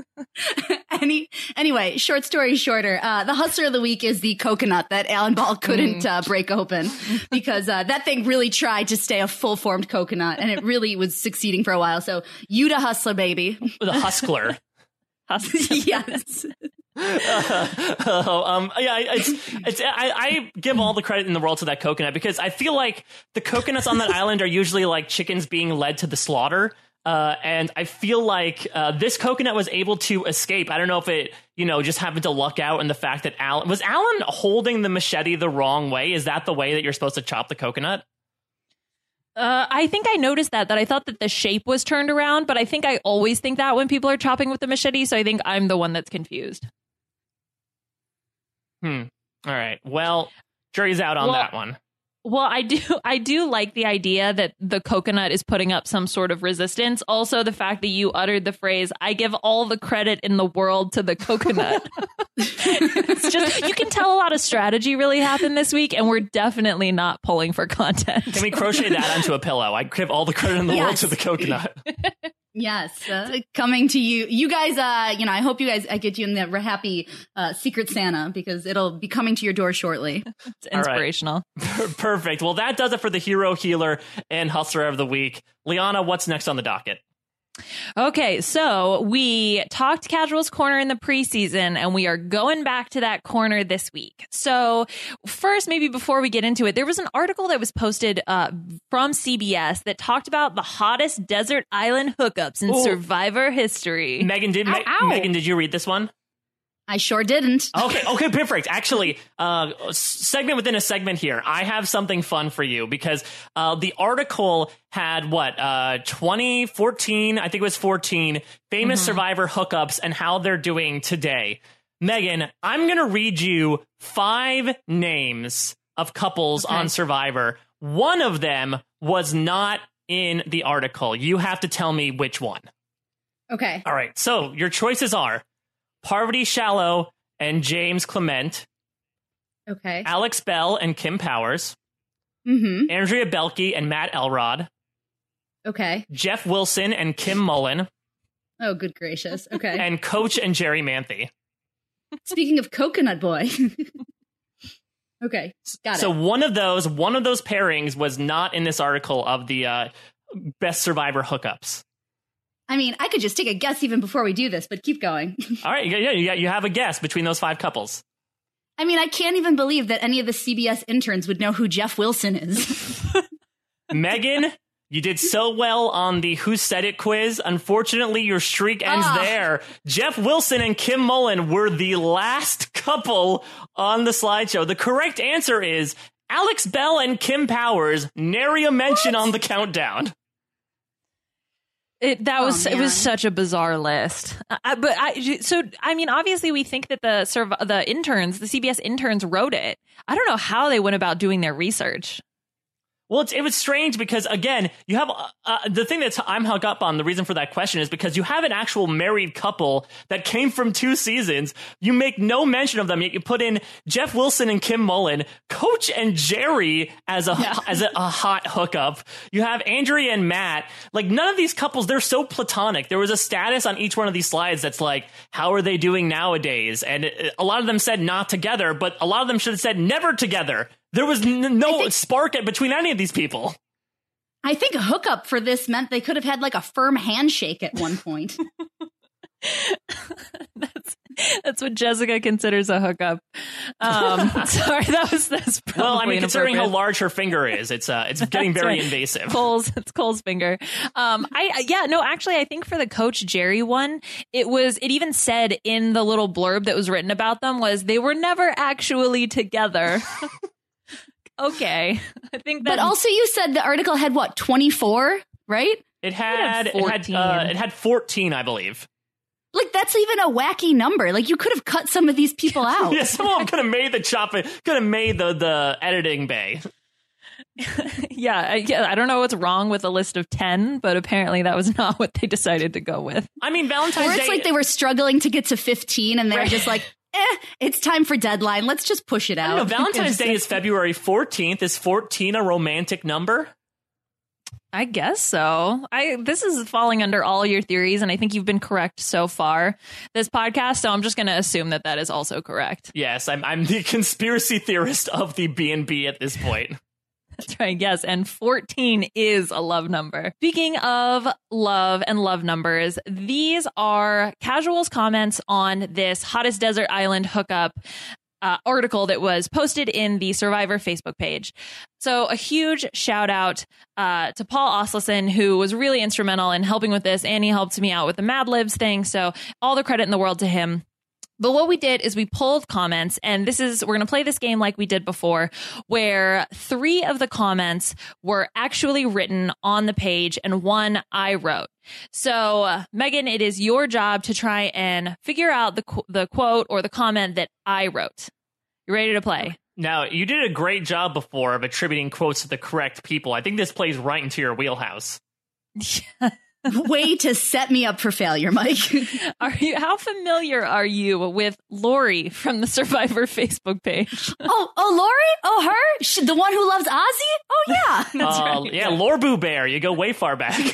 Anyway, short story shorter, the Hustler of the Week is the coconut that Alan Ball couldn't break open because that thing really tried to stay a full-formed coconut, and it really was succeeding for a while. So you the Hustler, baby. The Huskler. Yes. I give all the credit in the world to that coconut because I feel like the coconuts on that island are usually like chickens being led to the slaughter. And I feel like this coconut was able to escape. I don't know if it, just happened to luck out in the fact that Alan holding the machete the wrong way. Is that the way that you're supposed to chop the coconut? I think I noticed that I thought that the shape was turned around, but I think I always think that when people are chopping with the machete. So I think I'm the one that's confused. All right. Well, jury's out on that one. Well, I do like the idea that the coconut is putting up some sort of resistance. Also, the fact that you uttered the phrase, I give all the credit in the world to the coconut. It's just, you can tell a lot of strategy really happened this week, and we're definitely not pulling for content. Can we crochet that onto a pillow? I give all the credit in the world to the coconut. Yes, coming to you. You guys, I hope you guys, I get you in the happy Secret Santa because it'll be coming to your door shortly. It's inspirational. Right. Perfect. Well, that does it for the Hero, Healer, and Hustler of the Week. Liana, what's next on the docket? Okay, so we talked Casuals Corner in the preseason, and we are going back to that corner this week. So first, maybe before we get into it, there was an article that was posted from CBS that talked about the hottest desert island hookups in Survivor history. Megan, did you read this one? I sure didn't. Okay, perfect. Actually, segment within a segment here. I have something fun for you because the article had 2014, I think it was 14, famous Survivor hookups and how they're doing today. Megan, I'm going to read you 5 names of couples on Survivor. One of them was not in the article. You have to tell me which one. Okay. All right. So your choices are Parvati Shallow and James Clement. Okay. Alex Bell and Kim Powers. Andrea Belke and Matt Elrod. Okay. Jeff Wilson and Kim Mullen. Oh, good gracious. Okay. And Coach and Jerry Manthe. Speaking of Coconut Boy. Okay. Got it. So one of those pairings was not in this article of the best Survivor hookups. I mean, I could just take a guess even before we do this, but keep going. All right. You have a guess between those 5 couples. I mean, I can't even believe that any of the CBS interns would know who Jeff Wilson is. Megan, you did so well on the Who Said It quiz. Unfortunately, your streak ends there. Jeff Wilson and Kim Mullen were the last couple on the slideshow. The correct answer is Alex Bell and Kim Powers. Nary a mention on the countdown. It was such a bizarre list. Obviously we think that the interns, the CBS interns wrote it. I don't know how they went about doing their research. Well, it was strange because, again, you have the thing that I'm hung up on. The reason for that question is because you have an actual married couple that came from 2 seasons. You make no mention of them, yet you put in Jeff Wilson and Kim Mullen, Coach and Jerry as a hot hookup. You have Andrea and Matt. Like, none of these couples, they're so platonic. There was a status on each one of these slides that's like, how are they doing nowadays? And a lot of them said not together, but a lot of them should have said never together. There was no spark between any of these people. I think a hookup for this meant they could have had like a firm handshake at one point. That's what Jessica considers a hookup. Sorry, that's probably well, I mean, considering how large her finger is, it's getting very invasive. It's Cole's finger. Actually, I think for the Coach Jerry one, it even said in the little blurb that was written about them was they were never actually together. Okay, I think that. But also, you said the article had 24, right? It had 14, I believe. Like, that's even a wacky number. Like, you could have cut some of these people out. Yeah, someone could have made the editing bay. I don't know what's wrong with a list of 10, but apparently that was not what they decided to go with. I mean, Valentine's Day. Or it's like they were struggling to get to 15 and they were just like, it's time for deadline. Let's just push it out. No, Valentine's Day is February 14th. Is 14 a romantic number? I guess so. This is falling under all your theories, and I think you've been correct so far this podcast, so I'm just going to assume that is also correct. Yes, I'm the conspiracy theorist of the B&B at this point. That's right. Yes. And 14 is a love number. Speaking of love and love numbers, these are Casual's comments on this hottest desert island hookup article that was posted in the Survivor Facebook page. So a huge shout out to Paul Osleson, who was really instrumental in helping with this. And he helped me out with the Mad Libs thing. So all the credit in the world to him. But what we did is we pulled comments, and we're going to play this game like we did before, where 3 of the comments were actually written on the page and 1 I wrote. So, Megan, it is your job to try and figure out the quote or the comment that I wrote. You ready to play? Now, you did a great job before of attributing quotes to the correct people. I think this plays right into your wheelhouse. Way to set me up for failure, Mike. How familiar are you with Lori from the Survivor Facebook page? Oh, Lori? Oh, her? The one who loves Ozzy? Oh, yeah. That's right. Yeah, Lorbu Bear. You go way far back.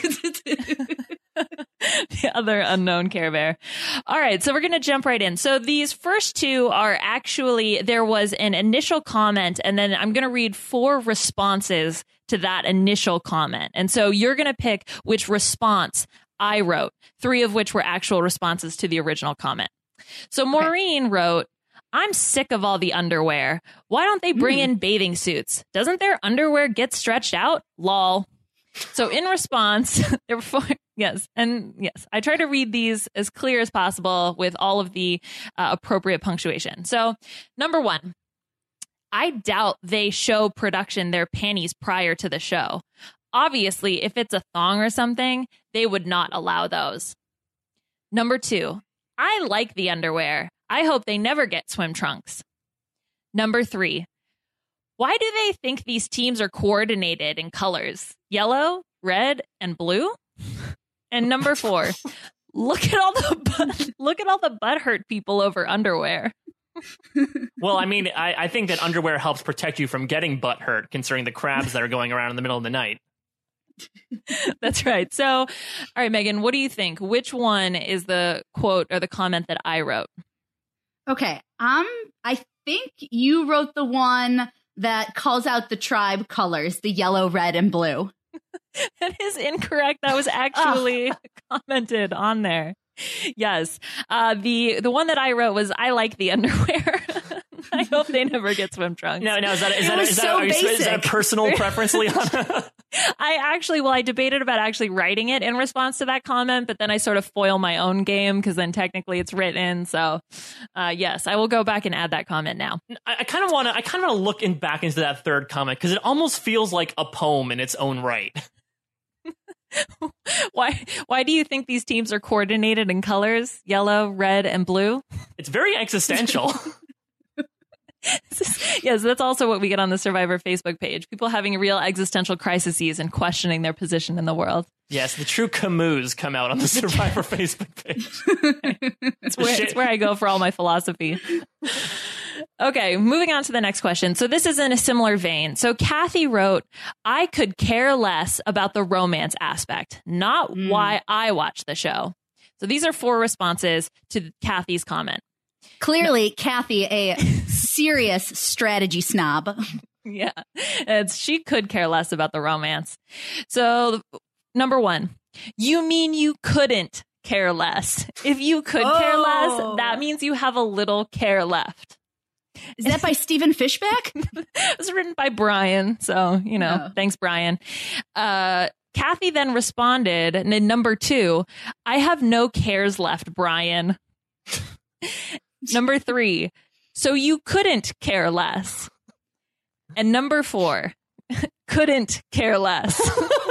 The other unknown Care Bear. All right, so we're going to jump right in. So these first 2 are actually, there was an initial comment, and then I'm going to read 4 responses to that initial comment. And so you're going to pick which response I wrote, 3 of which were actual responses to the original comment. So Maureen wrote, I'm sick of all the underwear. Why don't they bring in bathing suits? Doesn't their underwear get stretched out? Lol. So in response, there were 4. Yes. And yes, I try to read these as clear as possible with all of the appropriate punctuation. So number 1. I doubt they show production their panties prior to the show. Obviously, if it's a thong or something, they would not allow those. Number 2, I like the underwear. I hope they never get swim trunks. Number 3, why do they think these teams are coordinated in colors? Yellow, red, and blue? And number 4, look at all the butthurt people over underwear. Well, I mean, I think that underwear helps protect you from getting butt hurt, considering the crabs that are going around in the middle of the night. That's right. So, all right, Megan, what do you think? Which one is the quote or the comment that I wrote? Okay. I think you wrote the one that calls out the tribe colors, the yellow, red, and blue. That is incorrect. That was actually commented on there. Yes. The one that I wrote was, I like the underwear. I hope they never get swim trunks. No, is that a personal preference, Liana? I debated about actually writing it in response to that comment, but then I sort of foil my own game because then technically it's written. So, yes, I will go back and add that comment now. I kind of want to look back into that third comment because it almost feels like a poem in its own right. Why do you think these teams are coordinated in colors, yellow, red, and blue? It's very existential. Yes, that's also what we get on the Survivor Facebook page. People having real existential crises and questioning their position in the world. Yes, the true Camus come out on the Survivor Facebook page. It's where I go for all my philosophy. Okay, moving on to the next question. So this is in a similar vein. So Kathy wrote, I could care less about the romance aspect, not why I watch the show. So these are 4 responses to Kathy's comment. Clearly, Kathy, a serious strategy snob. Yeah, she could care less about the romance. So number 1, you mean you couldn't care less? If you could care less, that means you have a little care left. Is that by Stephen Fishback? It was written by Brian. So, Thanks, Brian. Kathy then responded, and in number 2, I have no cares left, Brian. Number 3, so you couldn't care less. And number 4, couldn't care less.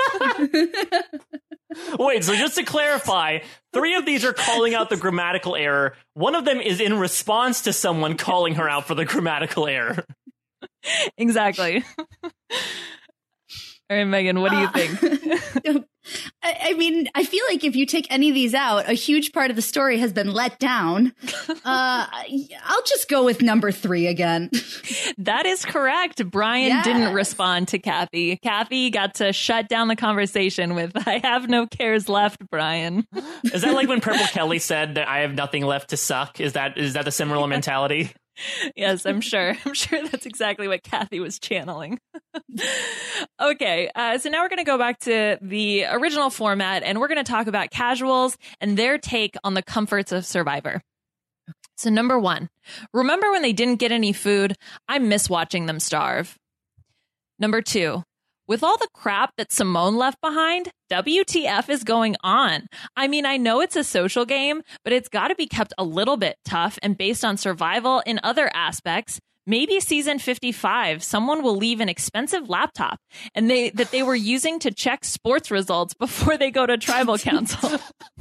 Wait, so just to clarify, 3 of these are calling out the grammatical error. One of them is in response to someone calling her out for the grammatical error. Exactly. All right, Megan, what do you think? I mean, I feel like if you take any of these out, a huge part of the story has been let down. I'll just go with number 3 again. That is correct. Brian didn't respond to Kathy. Kathy got to shut down the conversation with, I have no cares left, Brian. Is that like when Purple Kelly said that I have nothing left to suck? Is that the similar mentality? Yes, I'm sure. I'm sure that's exactly what Kathy was channeling. Okay, so now we're going to go back to the original format, and we're going to talk about casuals and their take on the comforts of Survivor. So number 1, remember when they didn't get any food? I miss watching them starve. Number 2, with all the crap that Simone left behind, WTF is going on? I mean, I know it's a social game, but it's got to be kept a little bit tough and based on survival in other aspects. Maybe season 55, someone will leave an expensive laptop and that they were using to check sports results before they go to tribal council.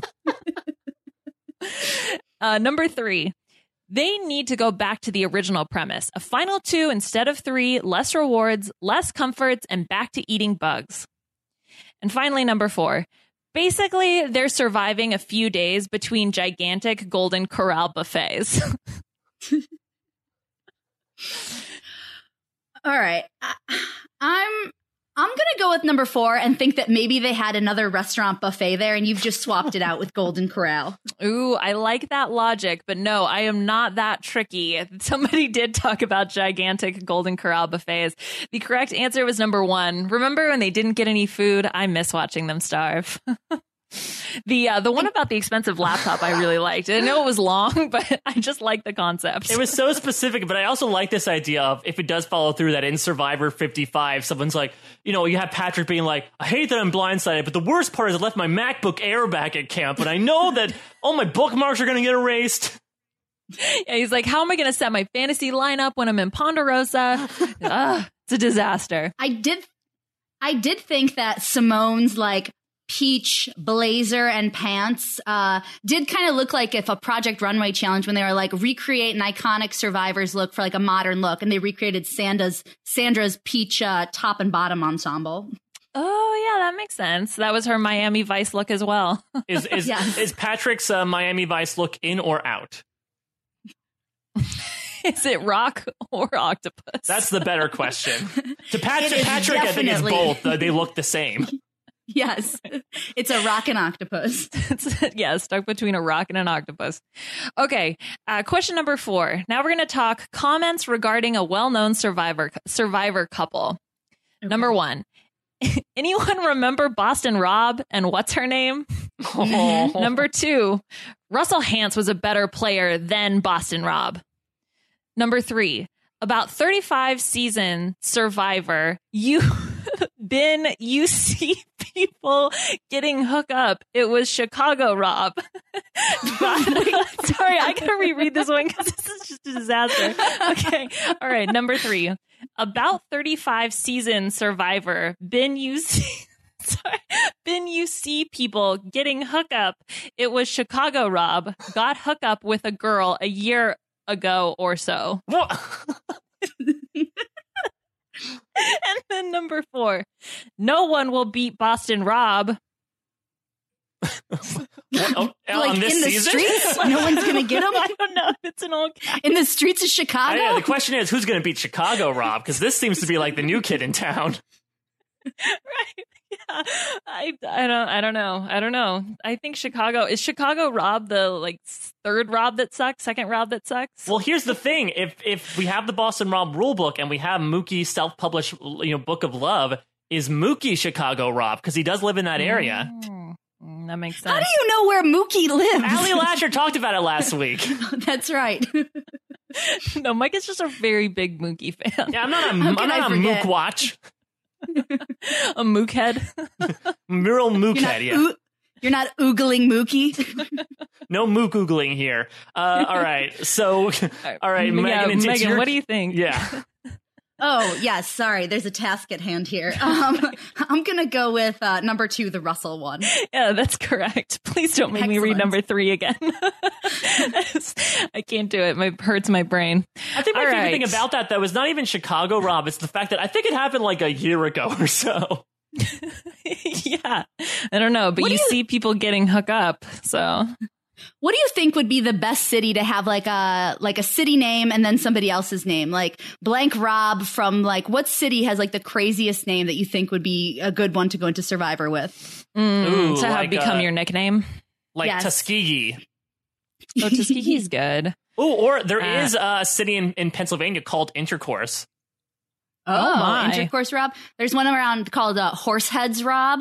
Number 3. They need to go back to the original premise. A final 2 instead of 3, less rewards, less comforts, and back to eating bugs. And finally, number 4. Basically, they're surviving a few days between gigantic Golden Corral buffets. All right. I'm going to go with number 4 and think that maybe they had another restaurant buffet there and you've just swapped it out with Golden Corral. Ooh, I like that logic, but no, I am not that tricky. Somebody did talk about gigantic Golden Corral buffets. The correct answer was number 1. Remember when they didn't get any food? I miss watching them starve. The one about the expensive laptop I really liked. I know it was long, but I just like the concept. It was so specific, but I also like this idea of if it does follow through that in Survivor 55, someone's like, you have Patrick being like, I hate that I'm blindsided, but the worst part is I left my MacBook Air back at camp, and I know that all my bookmarks are going to get erased. Yeah, he's like, how am I going to set my fantasy lineup when I'm in Ponderosa? It's a disaster. I did think that Simone's like peach blazer and pants did kind of look like if a Project Runway challenge when they were like recreate an iconic Survivor's look for like a modern look, and they recreated Sandra's peach top and bottom ensemble. Oh yeah, that makes sense. That was her Miami Vice look as well. Is Patrick's Miami Vice look in or out? Is it rock or octopus? That's the better question. To Patrick, I think it's both. They look the same. Yes, it's a rock and octopus. Stuck between a rock and an octopus. Okay, question number 4. Now we're going to talk comments regarding a well-known Survivor couple. Okay. Number 1. Anyone remember Boston Rob and what's her name? Oh. Number 2. Russell Hantz was a better player than Boston Rob. Number 3. About 35 season Survivor, you see people getting hooked up. It was Chicago Rob. Sorry, I gotta reread this one because this is just a disaster. Okay, all right. Number 3, about 35 season Survivor. You see people getting hooked up. It was Chicago Rob got hooked up with a girl a year ago or so. And then number 4, no one will beat Boston Rob. Like on this in the season? streets? No one's going to get him? I don't know. It's an old guy. In the streets of Chicago? Yeah, the question is, who's going to beat Chicago Rob? Because this seems to be like the new kid in town. Right. Yeah. I don't know. I think is Chicago Rob the third Rob that sucks, second Rob that sucks? Well, here's the thing. If we have the Boston Rob rule book and we have Mookie's self-published book of love, is Mookie Chicago Rob? Because he does live in that area. That makes sense. How do you know where Mookie lives? Allie Lasher talked about it last week. That's right. No, Mike is just a very big Mookie fan. Yeah, I'm not a Mook watch. A Mook head. Real Mook head, yeah. You're not oogling Mookie? No Mook oogling here. All right. So, all right, Megan, what do you think? Yeah. Oh, yes. Sorry. There's a task at hand here. I'm going to go with number 2, the Russell one. Yeah, that's correct. Please don't make me read number 3 again. I can't do it. It hurts my brain. I think my favorite thing about that, though, is not even Chicago Rob. It's the fact that I think it happened like a year ago or so. Yeah. I don't know. But you see people getting hooked up. So... What do you think would be the best city to have like a city name and then somebody else's name? Like blank Rob from what city has the craziest name that you think would be a good one to go into Survivor with? To have become your nickname? Like yes. Tuskegee. Oh, Tuskegee's good. Oh, or there is a city in Pennsylvania called Intercourse. Oh, my. Intercourse Rob. There's one around called Horseheads Rob.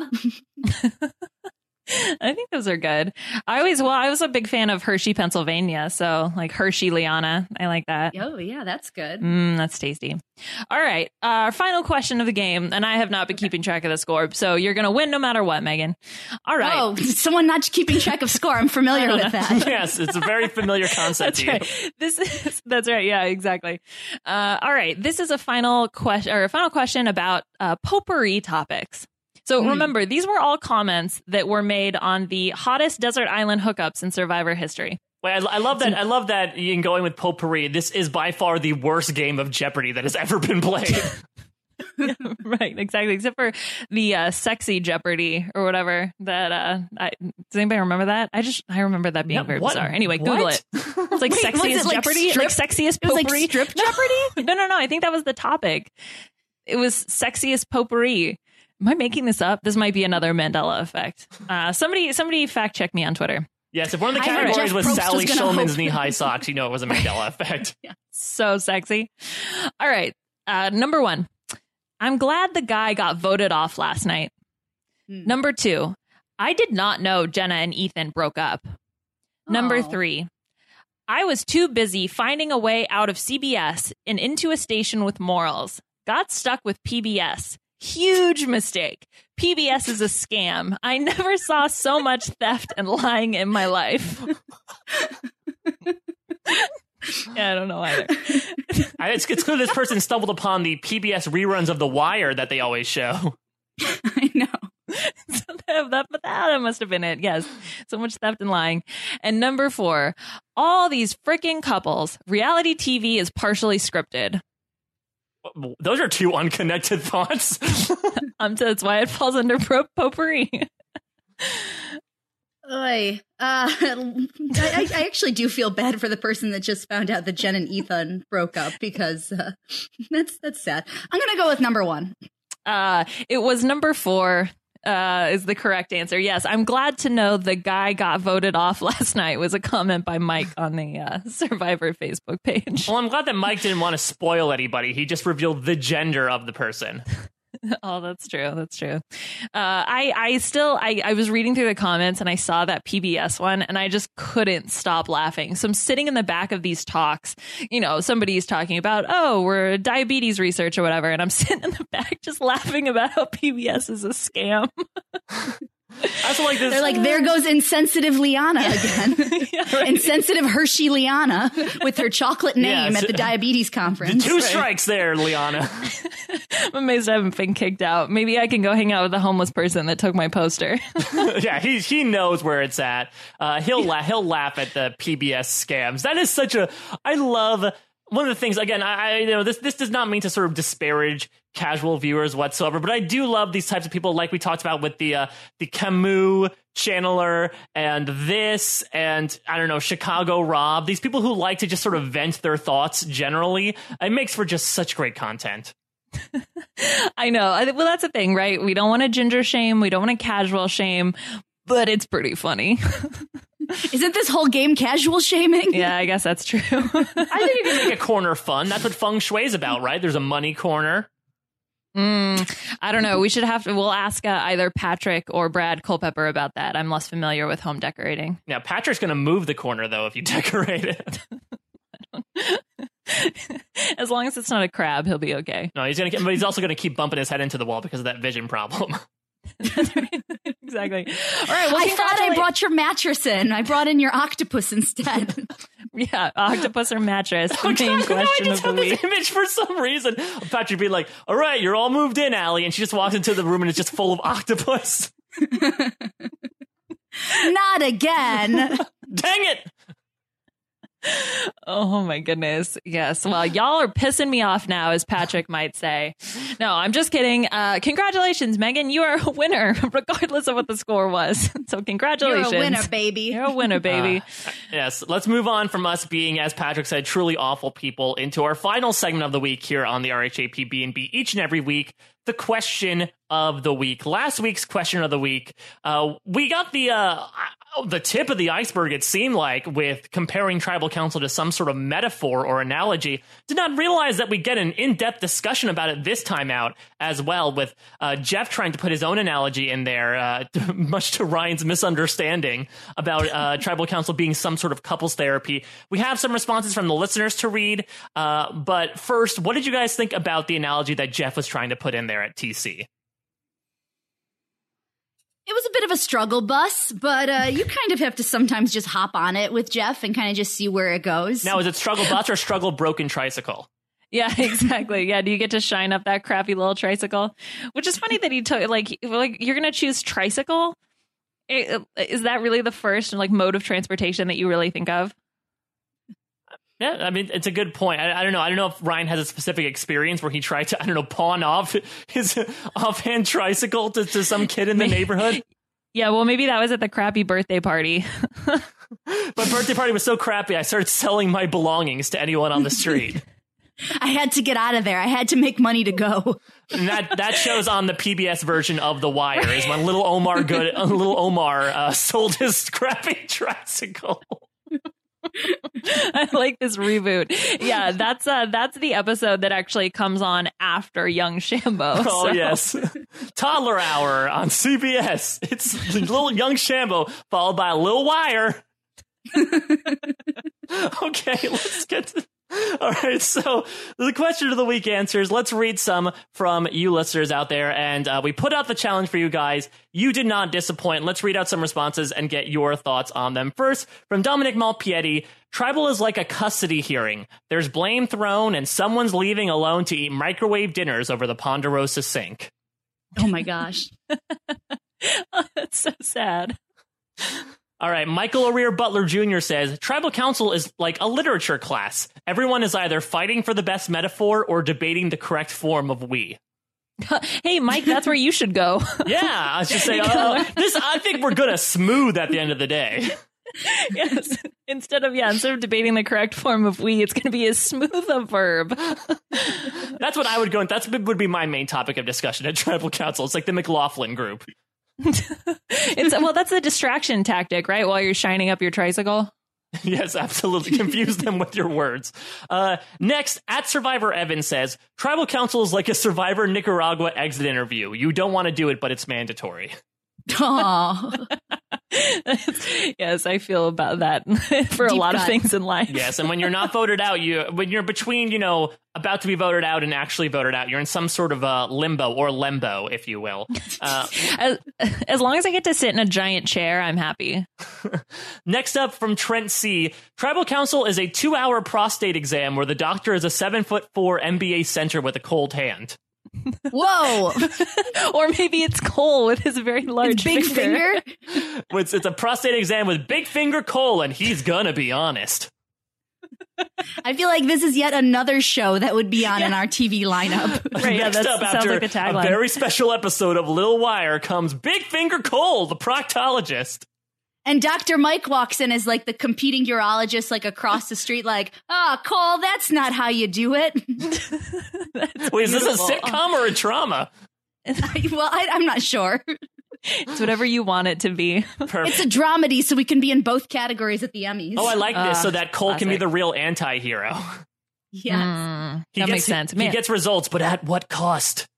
I think those are good. I was a big fan of Hershey, Pennsylvania. So like Hershey Liana. I like that. Oh, yeah, that's good. That's tasty. All right. Our final question of the game. And I have not been keeping track of the score. So you're going to win no matter what, Megan. All right. Oh, someone not keeping track of score. I'm familiar with that. Yes, it's a very familiar concept. That's right. That's right. Yeah, exactly. All right. This is a final question about potpourri topics. So remember, these were all comments that were made on the hottest desert island hookups in Survivor history. Wait, I love that. I love that in going with potpourri. This is by far the worst game of Jeopardy that has ever been played. Right, exactly. Except for the sexy Jeopardy or whatever. That does anybody remember that? I remember that being very bizarre. Anyway, Google it. It's like sexiest Jeopardy, like sexiest potpourri. Like strip Jeopardy? No. I think that was the topic. It was sexiest potpourri. Am I making this up? This might be another Mandela effect. Somebody fact check me on Twitter. Yes, if one of the categories was Sally Schulman's knee-high socks, you know it was a Mandela effect. Yeah. So sexy. All right. Number 1. I'm glad the guy got voted off last night. Number 2. I did not know Jenna and Ethan broke up. Number 3. I was too busy finding a way out of CBS and into a station with morals. Got stuck with PBS. Huge mistake. PBS is a scam. I never saw so much theft and lying in my life. Yeah, I don't know either. It's clear this person stumbled upon the PBS reruns of The Wire that they always show. I know. So that must have been it. Yes. So much theft and lying. And number 4, all these freaking couples. Reality TV is partially scripted. Those are two unconnected thoughts. That's why it falls under potpourri. I actually do feel bad for the person that just found out that Jen and Ethan broke up because that's sad. I'm going to go with number 1. It was number 4. Is the correct answer. Yes, I'm glad to know the guy got voted off last night was a comment by Mike on the Survivor Facebook page. Well, I'm glad that Mike didn't want to spoil anybody. He just revealed the gender of the person. Oh, that's true. That's true. I was reading through the comments and I saw that PBS one and I just couldn't stop laughing. So I'm sitting in the back of these talks, somebody's talking about, we're diabetes research or whatever. And I'm sitting in the back just laughing about how PBS is a scam. Also like this. They're like, there goes insensitive Liana again. Yeah, right. Insensitive Hershey Liana with her chocolate name at the diabetes conference. Two strikes there, Liana. I'm amazed I haven't been kicked out. Maybe I can go hang out with the homeless person that took my poster. Yeah, he knows where it's at. He'll laugh at the PBS scams. That is I love. One of the things, again, this does not mean to sort of disparage casual viewers whatsoever, but I do love these types of people, like we talked about with the Camus channeler and this, and I don't know, Chicago Rob. These people who like to just sort of vent their thoughts generally. It makes for just such great content. I know. Well, that's the thing, right? We don't want to ginger shame. We don't want to casual shame, but it's pretty funny. Isn't this whole game casual shaming? Yeah, I guess that's true. I think you can make a corner fun. That's what feng shui is about, right? There's a money corner. I don't know. We'll ask either Patrick or Brad Culpepper about that. I'm less familiar with home decorating. Now, Patrick's going to move the corner, though, if you decorate it. As long as it's not a crab, he'll be okay. No, but he's also going to keep bumping his head into the wall because of that vision problem. Exactly. All right. Well, I thought I brought your mattress in. I brought in your octopus instead. Yeah, octopus or mattress. The main question of the week. This image for some reason. Patrick be like, "All right, you're all moved in, Allie," and she just walks into the room and it's just full of octopus. Not again. Dang it. Oh my goodness. Yes. Well, y'all are pissing me off now, as Patrick might say. No, I'm just kidding. Congratulations, Megan. You are a winner, regardless of what the score was. So congratulations. You're a winner, baby. You're a winner, baby. Yes. Let's move on from us being, as Patrick said, truly awful people into our final segment of the week here on the RHAP B&B. Each and every week, the question of the week. Last week's question of the week, we got the the tip of the iceberg, it seemed like, with comparing tribal council to some sort of metaphor or analogy. Did not realize that we get an in-depth discussion about it this time out as well, with Jeff trying to put his own analogy in there, much to Ryan's misunderstanding about tribal council being some sort of couples therapy. We have some responses from the listeners to read, but first, what did you guys think about the analogy that Jeff was trying to put in there at TC? It was a bit of a struggle bus, but you kind of have to sometimes just hop on it with Jeff and kind of just see where it goes. Now, is it struggle bus or struggle broken tricycle? Yeah, exactly. Yeah, do you get to shine up that crappy little tricycle? Which is funny that he took, like you're going to choose tricycle? Is that really the first mode of transportation that you really think of? Yeah, I mean, it's a good point. I don't know. I don't know if Ryan has a specific experience where he tried to, pawn off his offhand tricycle to some kid in the neighborhood. Yeah, well, maybe that was at the crappy birthday party. My birthday party was so crappy, I started selling my belongings to anyone on the street. I had to get out of there. I had to make money to go. And that shows on the PBS version of The Wire, is when little Omar sold his crappy tricycle. I like this reboot. Yeah, that's the episode that actually comes on after Young Shambo. Oh, yes. Toddler Hour on CBS. It's little Young Shambo followed by Lil Wire. Okay, let's get to... All right, so the question of the week answers. Let's read some from you listeners out there. And we put out the challenge for you guys. You did not disappoint. Let's read out some responses and get your thoughts on them. First, from Dominic Malpiedi, tribal is like a custody hearing. There's blame thrown and someone's leaving alone to eat microwave dinners over the Ponderosa sink. Oh, my gosh. Oh, that's so sad. All right, Michael O'Rear Butler Jr. says, tribal council is like a literature class. Everyone is either fighting for the best metaphor or debating the correct form of we. Hey, Mike, that's where you should go. Yeah, I was just saying, I think we're good at smooth at the end of the day. Yes. Instead of debating the correct form of we, it's going to be as smooth a verb. That's what I would go, and that would be my main topic of discussion at tribal council. It's like the McLaughlin group. That's a distraction tactic, right? While you're shining up your tricycle. Yes, absolutely. Confuse them with your words. Next, at Survivor Evan says, tribal council is like a Survivor Nicaragua exit interview. You don't want to do it, but it's mandatory. Oh. Yes, I feel about that for a lot of things in life. Yes, and when you're not voted out, when you're between, about to be voted out and actually voted out, you're in some sort of limbo or lembo, if you will. As long as I get to sit in a giant chair, I'm happy. Next up from Trent C. Tribal Council is a 2-hour prostate exam where the doctor is a 7'4" NBA center with a cold hand. Whoa. Or maybe it's Cole with his very large big finger. It's a prostate exam with big finger Cole, and he's gonna be honest. I feel like this is yet another show that would be on in our TV lineup. Right, Next up, sounds after like the tagline. a very special episode of Lil Wire comes Big Finger Cole, the proctologist. And Dr. Mike walks in as like the competing urologist, like across the street, like, Cole, that's not how you do it. Wait, is this a sitcom or a drama? Well, I'm not sure. It's whatever you want it to be. Perfect. It's a dramedy, so we can be in both categories at the Emmys. Oh, I like this, so that Cole can be classic. the real anti-hero. Yes. That makes sense. He gets results, but at what cost?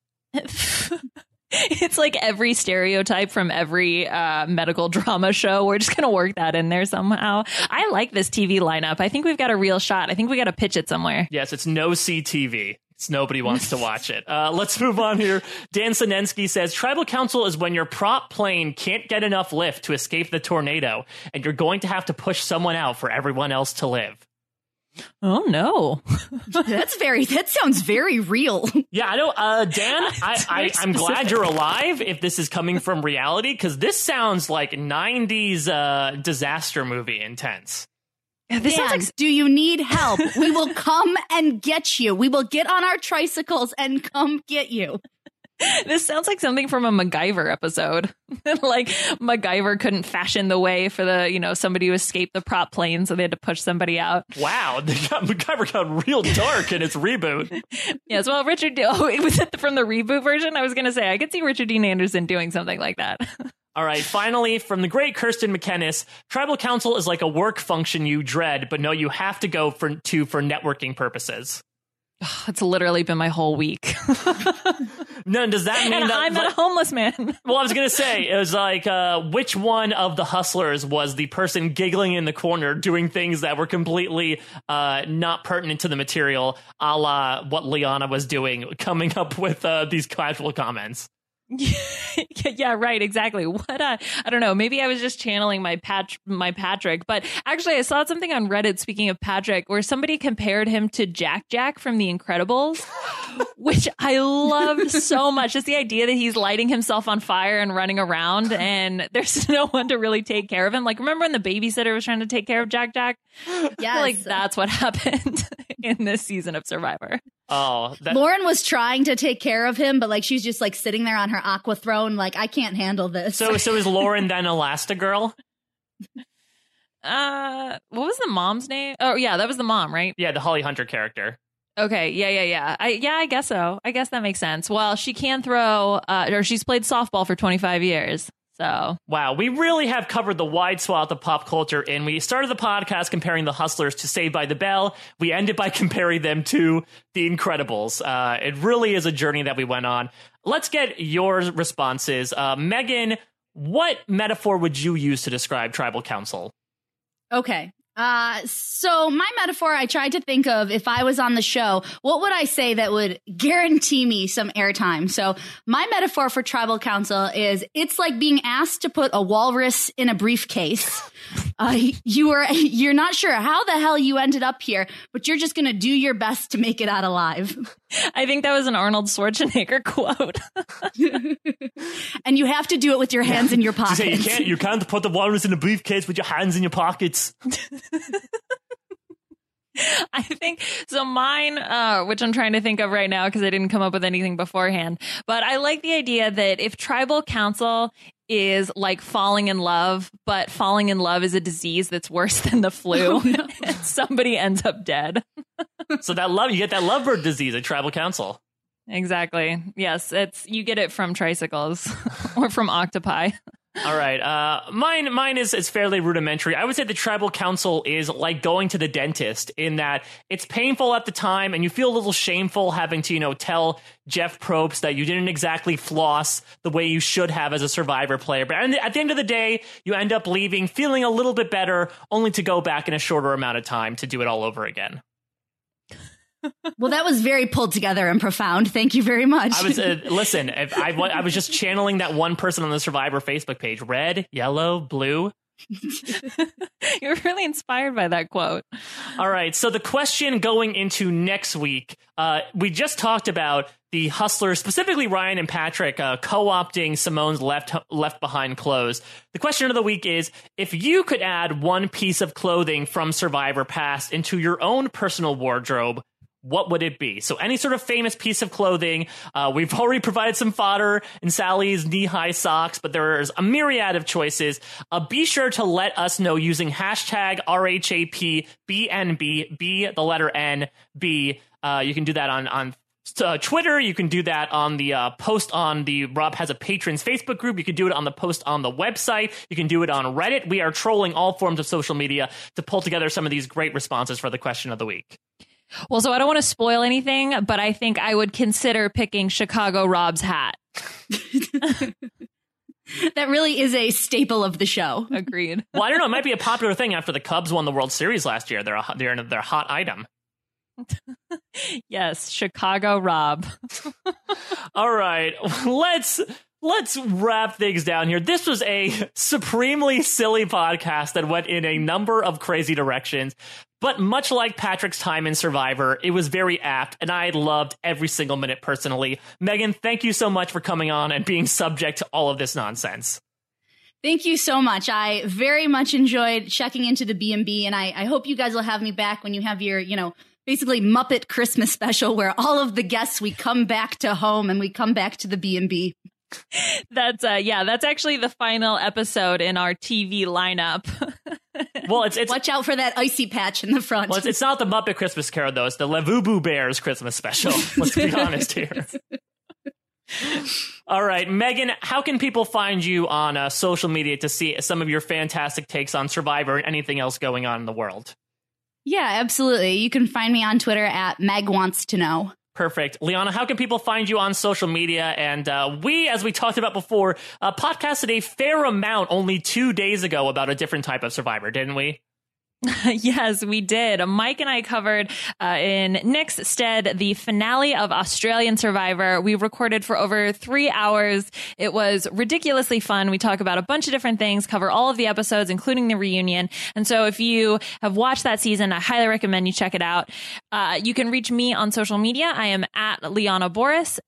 It's like every stereotype from every medical drama show. We're just going to work that in there somehow. I like this TV lineup. I think we've got a real shot. I think we got to pitch it somewhere. Yes, it's no CTV. Nobody wants to watch it. Let's move on here. Dan Sinensky says, tribal council is when your prop plane can't get enough lift to escape the tornado, and you're going to have to push someone out for everyone else to live. Oh, no. That sounds very real. Yeah, I know. Dan, I'm glad you're alive if this is coming from reality, because this sounds like 90s disaster movie intense. Yeah, this sounds like... Do you need help? We will come and get you. We will get on our tricycles and come get you. This sounds like something from a MacGyver episode. Like MacGyver couldn't fashion the way for somebody to escape the prop plane, so they had to push somebody out. Wow, MacGyver got real dark in its reboot. Yes, well, was it from the reboot version? I was going to say, I could see Richard Dean Anderson doing something like that. All right, finally, from the great Kirsten McKennis, Tribal Council is like a work function you dread, but know you have to go for networking purposes. It's literally been my whole week. No, does that mean and that I'm a homeless man? Well, I was going to say, it was like, which one of the hustlers was the person giggling in the corner doing things that were completely not pertinent to the material, a la what Liana was doing, coming up with these casual comments? Yeah, right, exactly. I don't know, maybe I was just channeling my Patrick, but actually I saw something on Reddit, speaking of Patrick, where somebody compared him to Jack from The Incredibles, which I loved so much. Just the idea that he's lighting himself on fire and running around and there's no one to really take care of him. Like, remember when the babysitter was trying to take care of Jack? Yes. Like, that's what happened in this season of Survivor. Oh, Lauren was trying to take care of him, but like she's just like sitting there on her aqua throne, like, I can't handle this. So is Lauren then Elastigirl? What was the mom's name? Oh yeah, that was the mom, right? Yeah, the Holly Hunter character. Okay, yeah. I guess so. I guess that makes sense. Well, she can throw, or she's played softball for 25 years. So wow, we really have covered the wide swath of pop culture, and we started the podcast comparing the Hustlers to Saved by the Bell. We ended by comparing them to The Incredibles. It really is a journey that we went on. Let's get your responses. Megan, what metaphor would you use to describe Tribal Council? Okay. So my metaphor, I tried to think of, if I was on the show, what would I say that would guarantee me some airtime? So my metaphor for Tribal Council is, it's like being asked to put a walrus in a briefcase. You're not sure how the hell you ended up here, but you're just going to do your best to make it out alive. I think that was an Arnold Schwarzenegger quote. And you have to do it with your hands in your pockets. You can't put the walrus in a briefcase with your hands in your pockets. I think so. Mine, which I'm trying to think of right now because I didn't come up with anything beforehand, but I like the idea that if Tribal Council is like falling in love, but falling in love is a disease that's worse than the flu, oh, no. and somebody ends up dead. So you get that lovebird disease at Tribal Council. Exactly. Yes, you get it from tricycles or from octopi. All right. Mine is fairly rudimentary. I would say the Tribal Council is like going to the dentist, in that it's painful at the time and you feel a little shameful having to, tell Jeff Probst that you didn't exactly floss the way you should have as a Survivor player. But at the end of the day, you end up leaving feeling a little bit better, only to go back in a shorter amount of time to do it all over again. Well, that was very pulled together and profound. Thank you very much. I was listen. I was just channeling that one person on the Survivor Facebook page. Red, yellow, blue. You're really inspired by that quote. All right. So the question going into next week, we just talked about the Hustlers, specifically Ryan and Patrick, co-opting Simone's left behind clothes. The question of the week is, if you could add one piece of clothing from Survivor Past into your own personal wardrobe, what would it be? So any sort of famous piece of clothing. We've already provided some fodder in Sally's knee-high socks, but there's a myriad of choices. Be sure to let us know using hashtag RHAPBNB, B, the letter N, B. You can do that on Twitter. You can do that on the post on the Rob Has a Patrons Facebook group. You can do it on the post on the website. You can do it on Reddit. We are trolling all forms of social media to pull together some of these great responses for the question of the week. Well, so I don't want to spoil anything, but I think I would consider picking Chicago Rob's hat. That really is a staple of the show. Agreed. Well, I don't know. It might be a popular thing after the Cubs won the World Series last year. They're a hot item. Yes, Chicago Rob. All right, let's wrap things down here. This was a supremely silly podcast that went in a number of crazy directions. But much like Patrick's time in Survivor, it was very apt, and I loved every single minute personally. Megan, thank you so much for coming on and being subject to all of this nonsense. Thank you so much. I very much enjoyed checking into the B&B, and I hope you guys will have me back when you have your, basically Muppet Christmas special, where all of the guests, we come back to home and we come back to the B&B. That's actually the final episode in our TV lineup. Well, it's watch out for that icy patch in the front. Well, it's not the Muppet Christmas Carol, though. It's the Lavubu Bears Christmas special. Let's be honest here. All right, Megan, how can people find you on social media to see some of your fantastic takes on Survivor and anything else going on in the world? Yeah, absolutely. You can find me on Twitter at MegWantsToKnow. Perfect. Liana, how can people find you on social media? And we, as we talked about before, podcasted a fair amount only 2 days ago about a different type of Survivor, didn't we? Yes, we did. Mike and I covered in Nick's stead the finale of Australian Survivor. We recorded for over 3 hours. It was ridiculously fun. We talk about a bunch of different things, cover all of the episodes, including the reunion. And so if you have watched that season, I highly recommend you check it out. You can reach me on social media. I am at Liana Boras,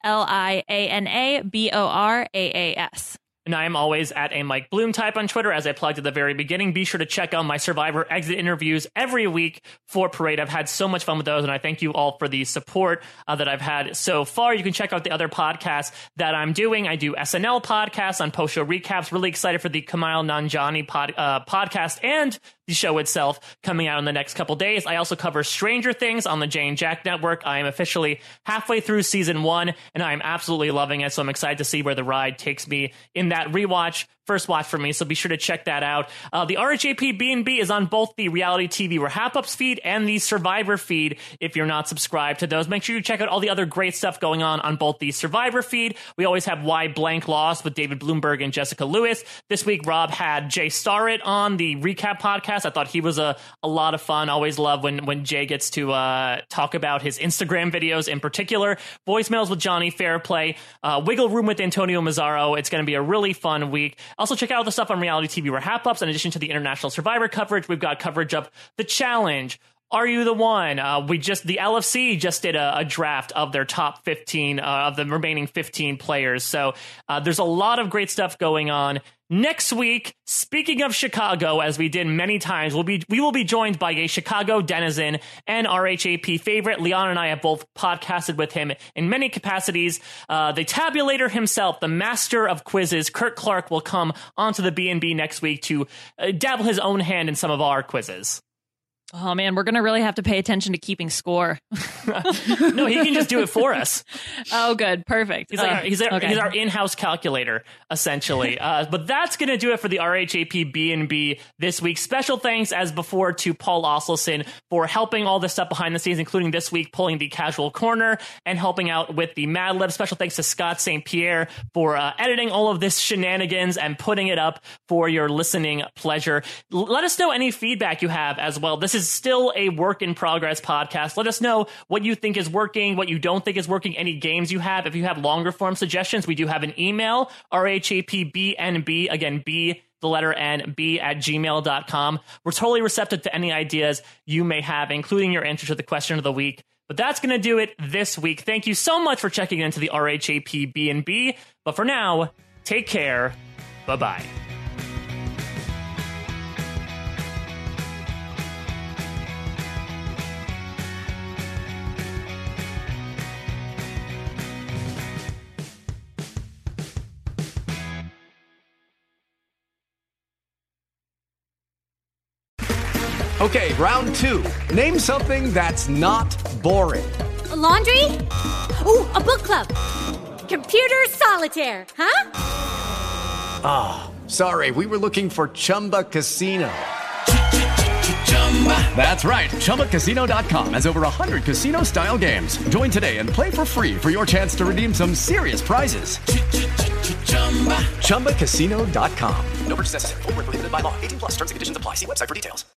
LianaBoraas. And I am always at a Mike Bloom type on Twitter, as I plugged at the very beginning. Be sure to check out my Survivor exit interviews every week for Parade. I've had so much fun with those, and I thank you all for the support that I've had so far. You can check out the other podcasts that I'm doing. I do SNL podcasts on post-show recaps. Really excited for the Kumail Nanjiani podcast and the show itself coming out in the next couple days. I also cover Stranger Things on the Jane Jack Network. I am officially halfway through season 1, and I'm absolutely loving it, so I'm excited to see where the ride takes me in that rewatch. First watch for me, so be sure to check that out. The RHAP B&B is on both the Reality TV Wrap-Ups feed and the Survivor feed. If you're not subscribed to those, make sure you check out all the other great stuff going on both the Survivor feed. We always have Why Blank Lost with David Bloomberg and Jessica Lewis. This week, Rob had Jay Starrett on the recap podcast. I thought he was a lot of fun. Always love when Jay gets to talk about his Instagram videos in particular. Voicemails with Johnny Fairplay. Wiggle Room with Antonio Mazzaro. It's going to be a really fun week. Also, check out all the stuff on Reality TV Wrap-Ups. In addition to the International Survivor coverage, we've got coverage of The Challenge. Are You the One? The LFC just did a draft of their top 15, of the remaining 15 players. So there's a lot of great stuff going on. Next week, speaking of Chicago, as we did many times, we will be joined by a Chicago denizen and RHAP favorite. Leon and I have both podcasted with him in many capacities. The tabulator himself, the master of quizzes, Kurt Clark, will come onto the B&B next week to dabble his own hand in some of our quizzes. Oh, man, we're going to really have to pay attention to keeping score. No, he can just do it for us. Oh, good. Perfect. He's our in-house calculator, essentially. But that's going to do it for the RHAP B&B this week. Special thanks, as before, to Paul Osselson for helping all this stuff behind the scenes, including this week pulling the Casual Corner and helping out with the Mad Lib. Special thanks to Scott St. Pierre for editing all of this shenanigans and putting it up for your listening pleasure. Let us know any feedback you have as well. This is still a work in progress podcast. Let us know what you think is working, what you don't think is working, any games you have. If you have longer form suggestions, we do have an email, RHAPBNB, again, B, the letter N, B @gmail.com. We're totally receptive to any ideas you may have, including your answer to the question of the week. But that's going to do it this week. Thank you so much for checking into the RHAP B&B. But for now, take care. Bye-bye. Okay, round 2. Name something that's not boring. A laundry? Ooh, a book club. Computer solitaire, huh? Ah, oh, sorry, we were looking for Chumba Casino. That's right, ChumbaCasino.com has over 100 casino-style games. Join today and play for free for your chance to redeem some serious prizes. ChumbaCasino.com. No purchase necessary. Void where prohibited by law. 18+ terms and conditions apply. See website for details.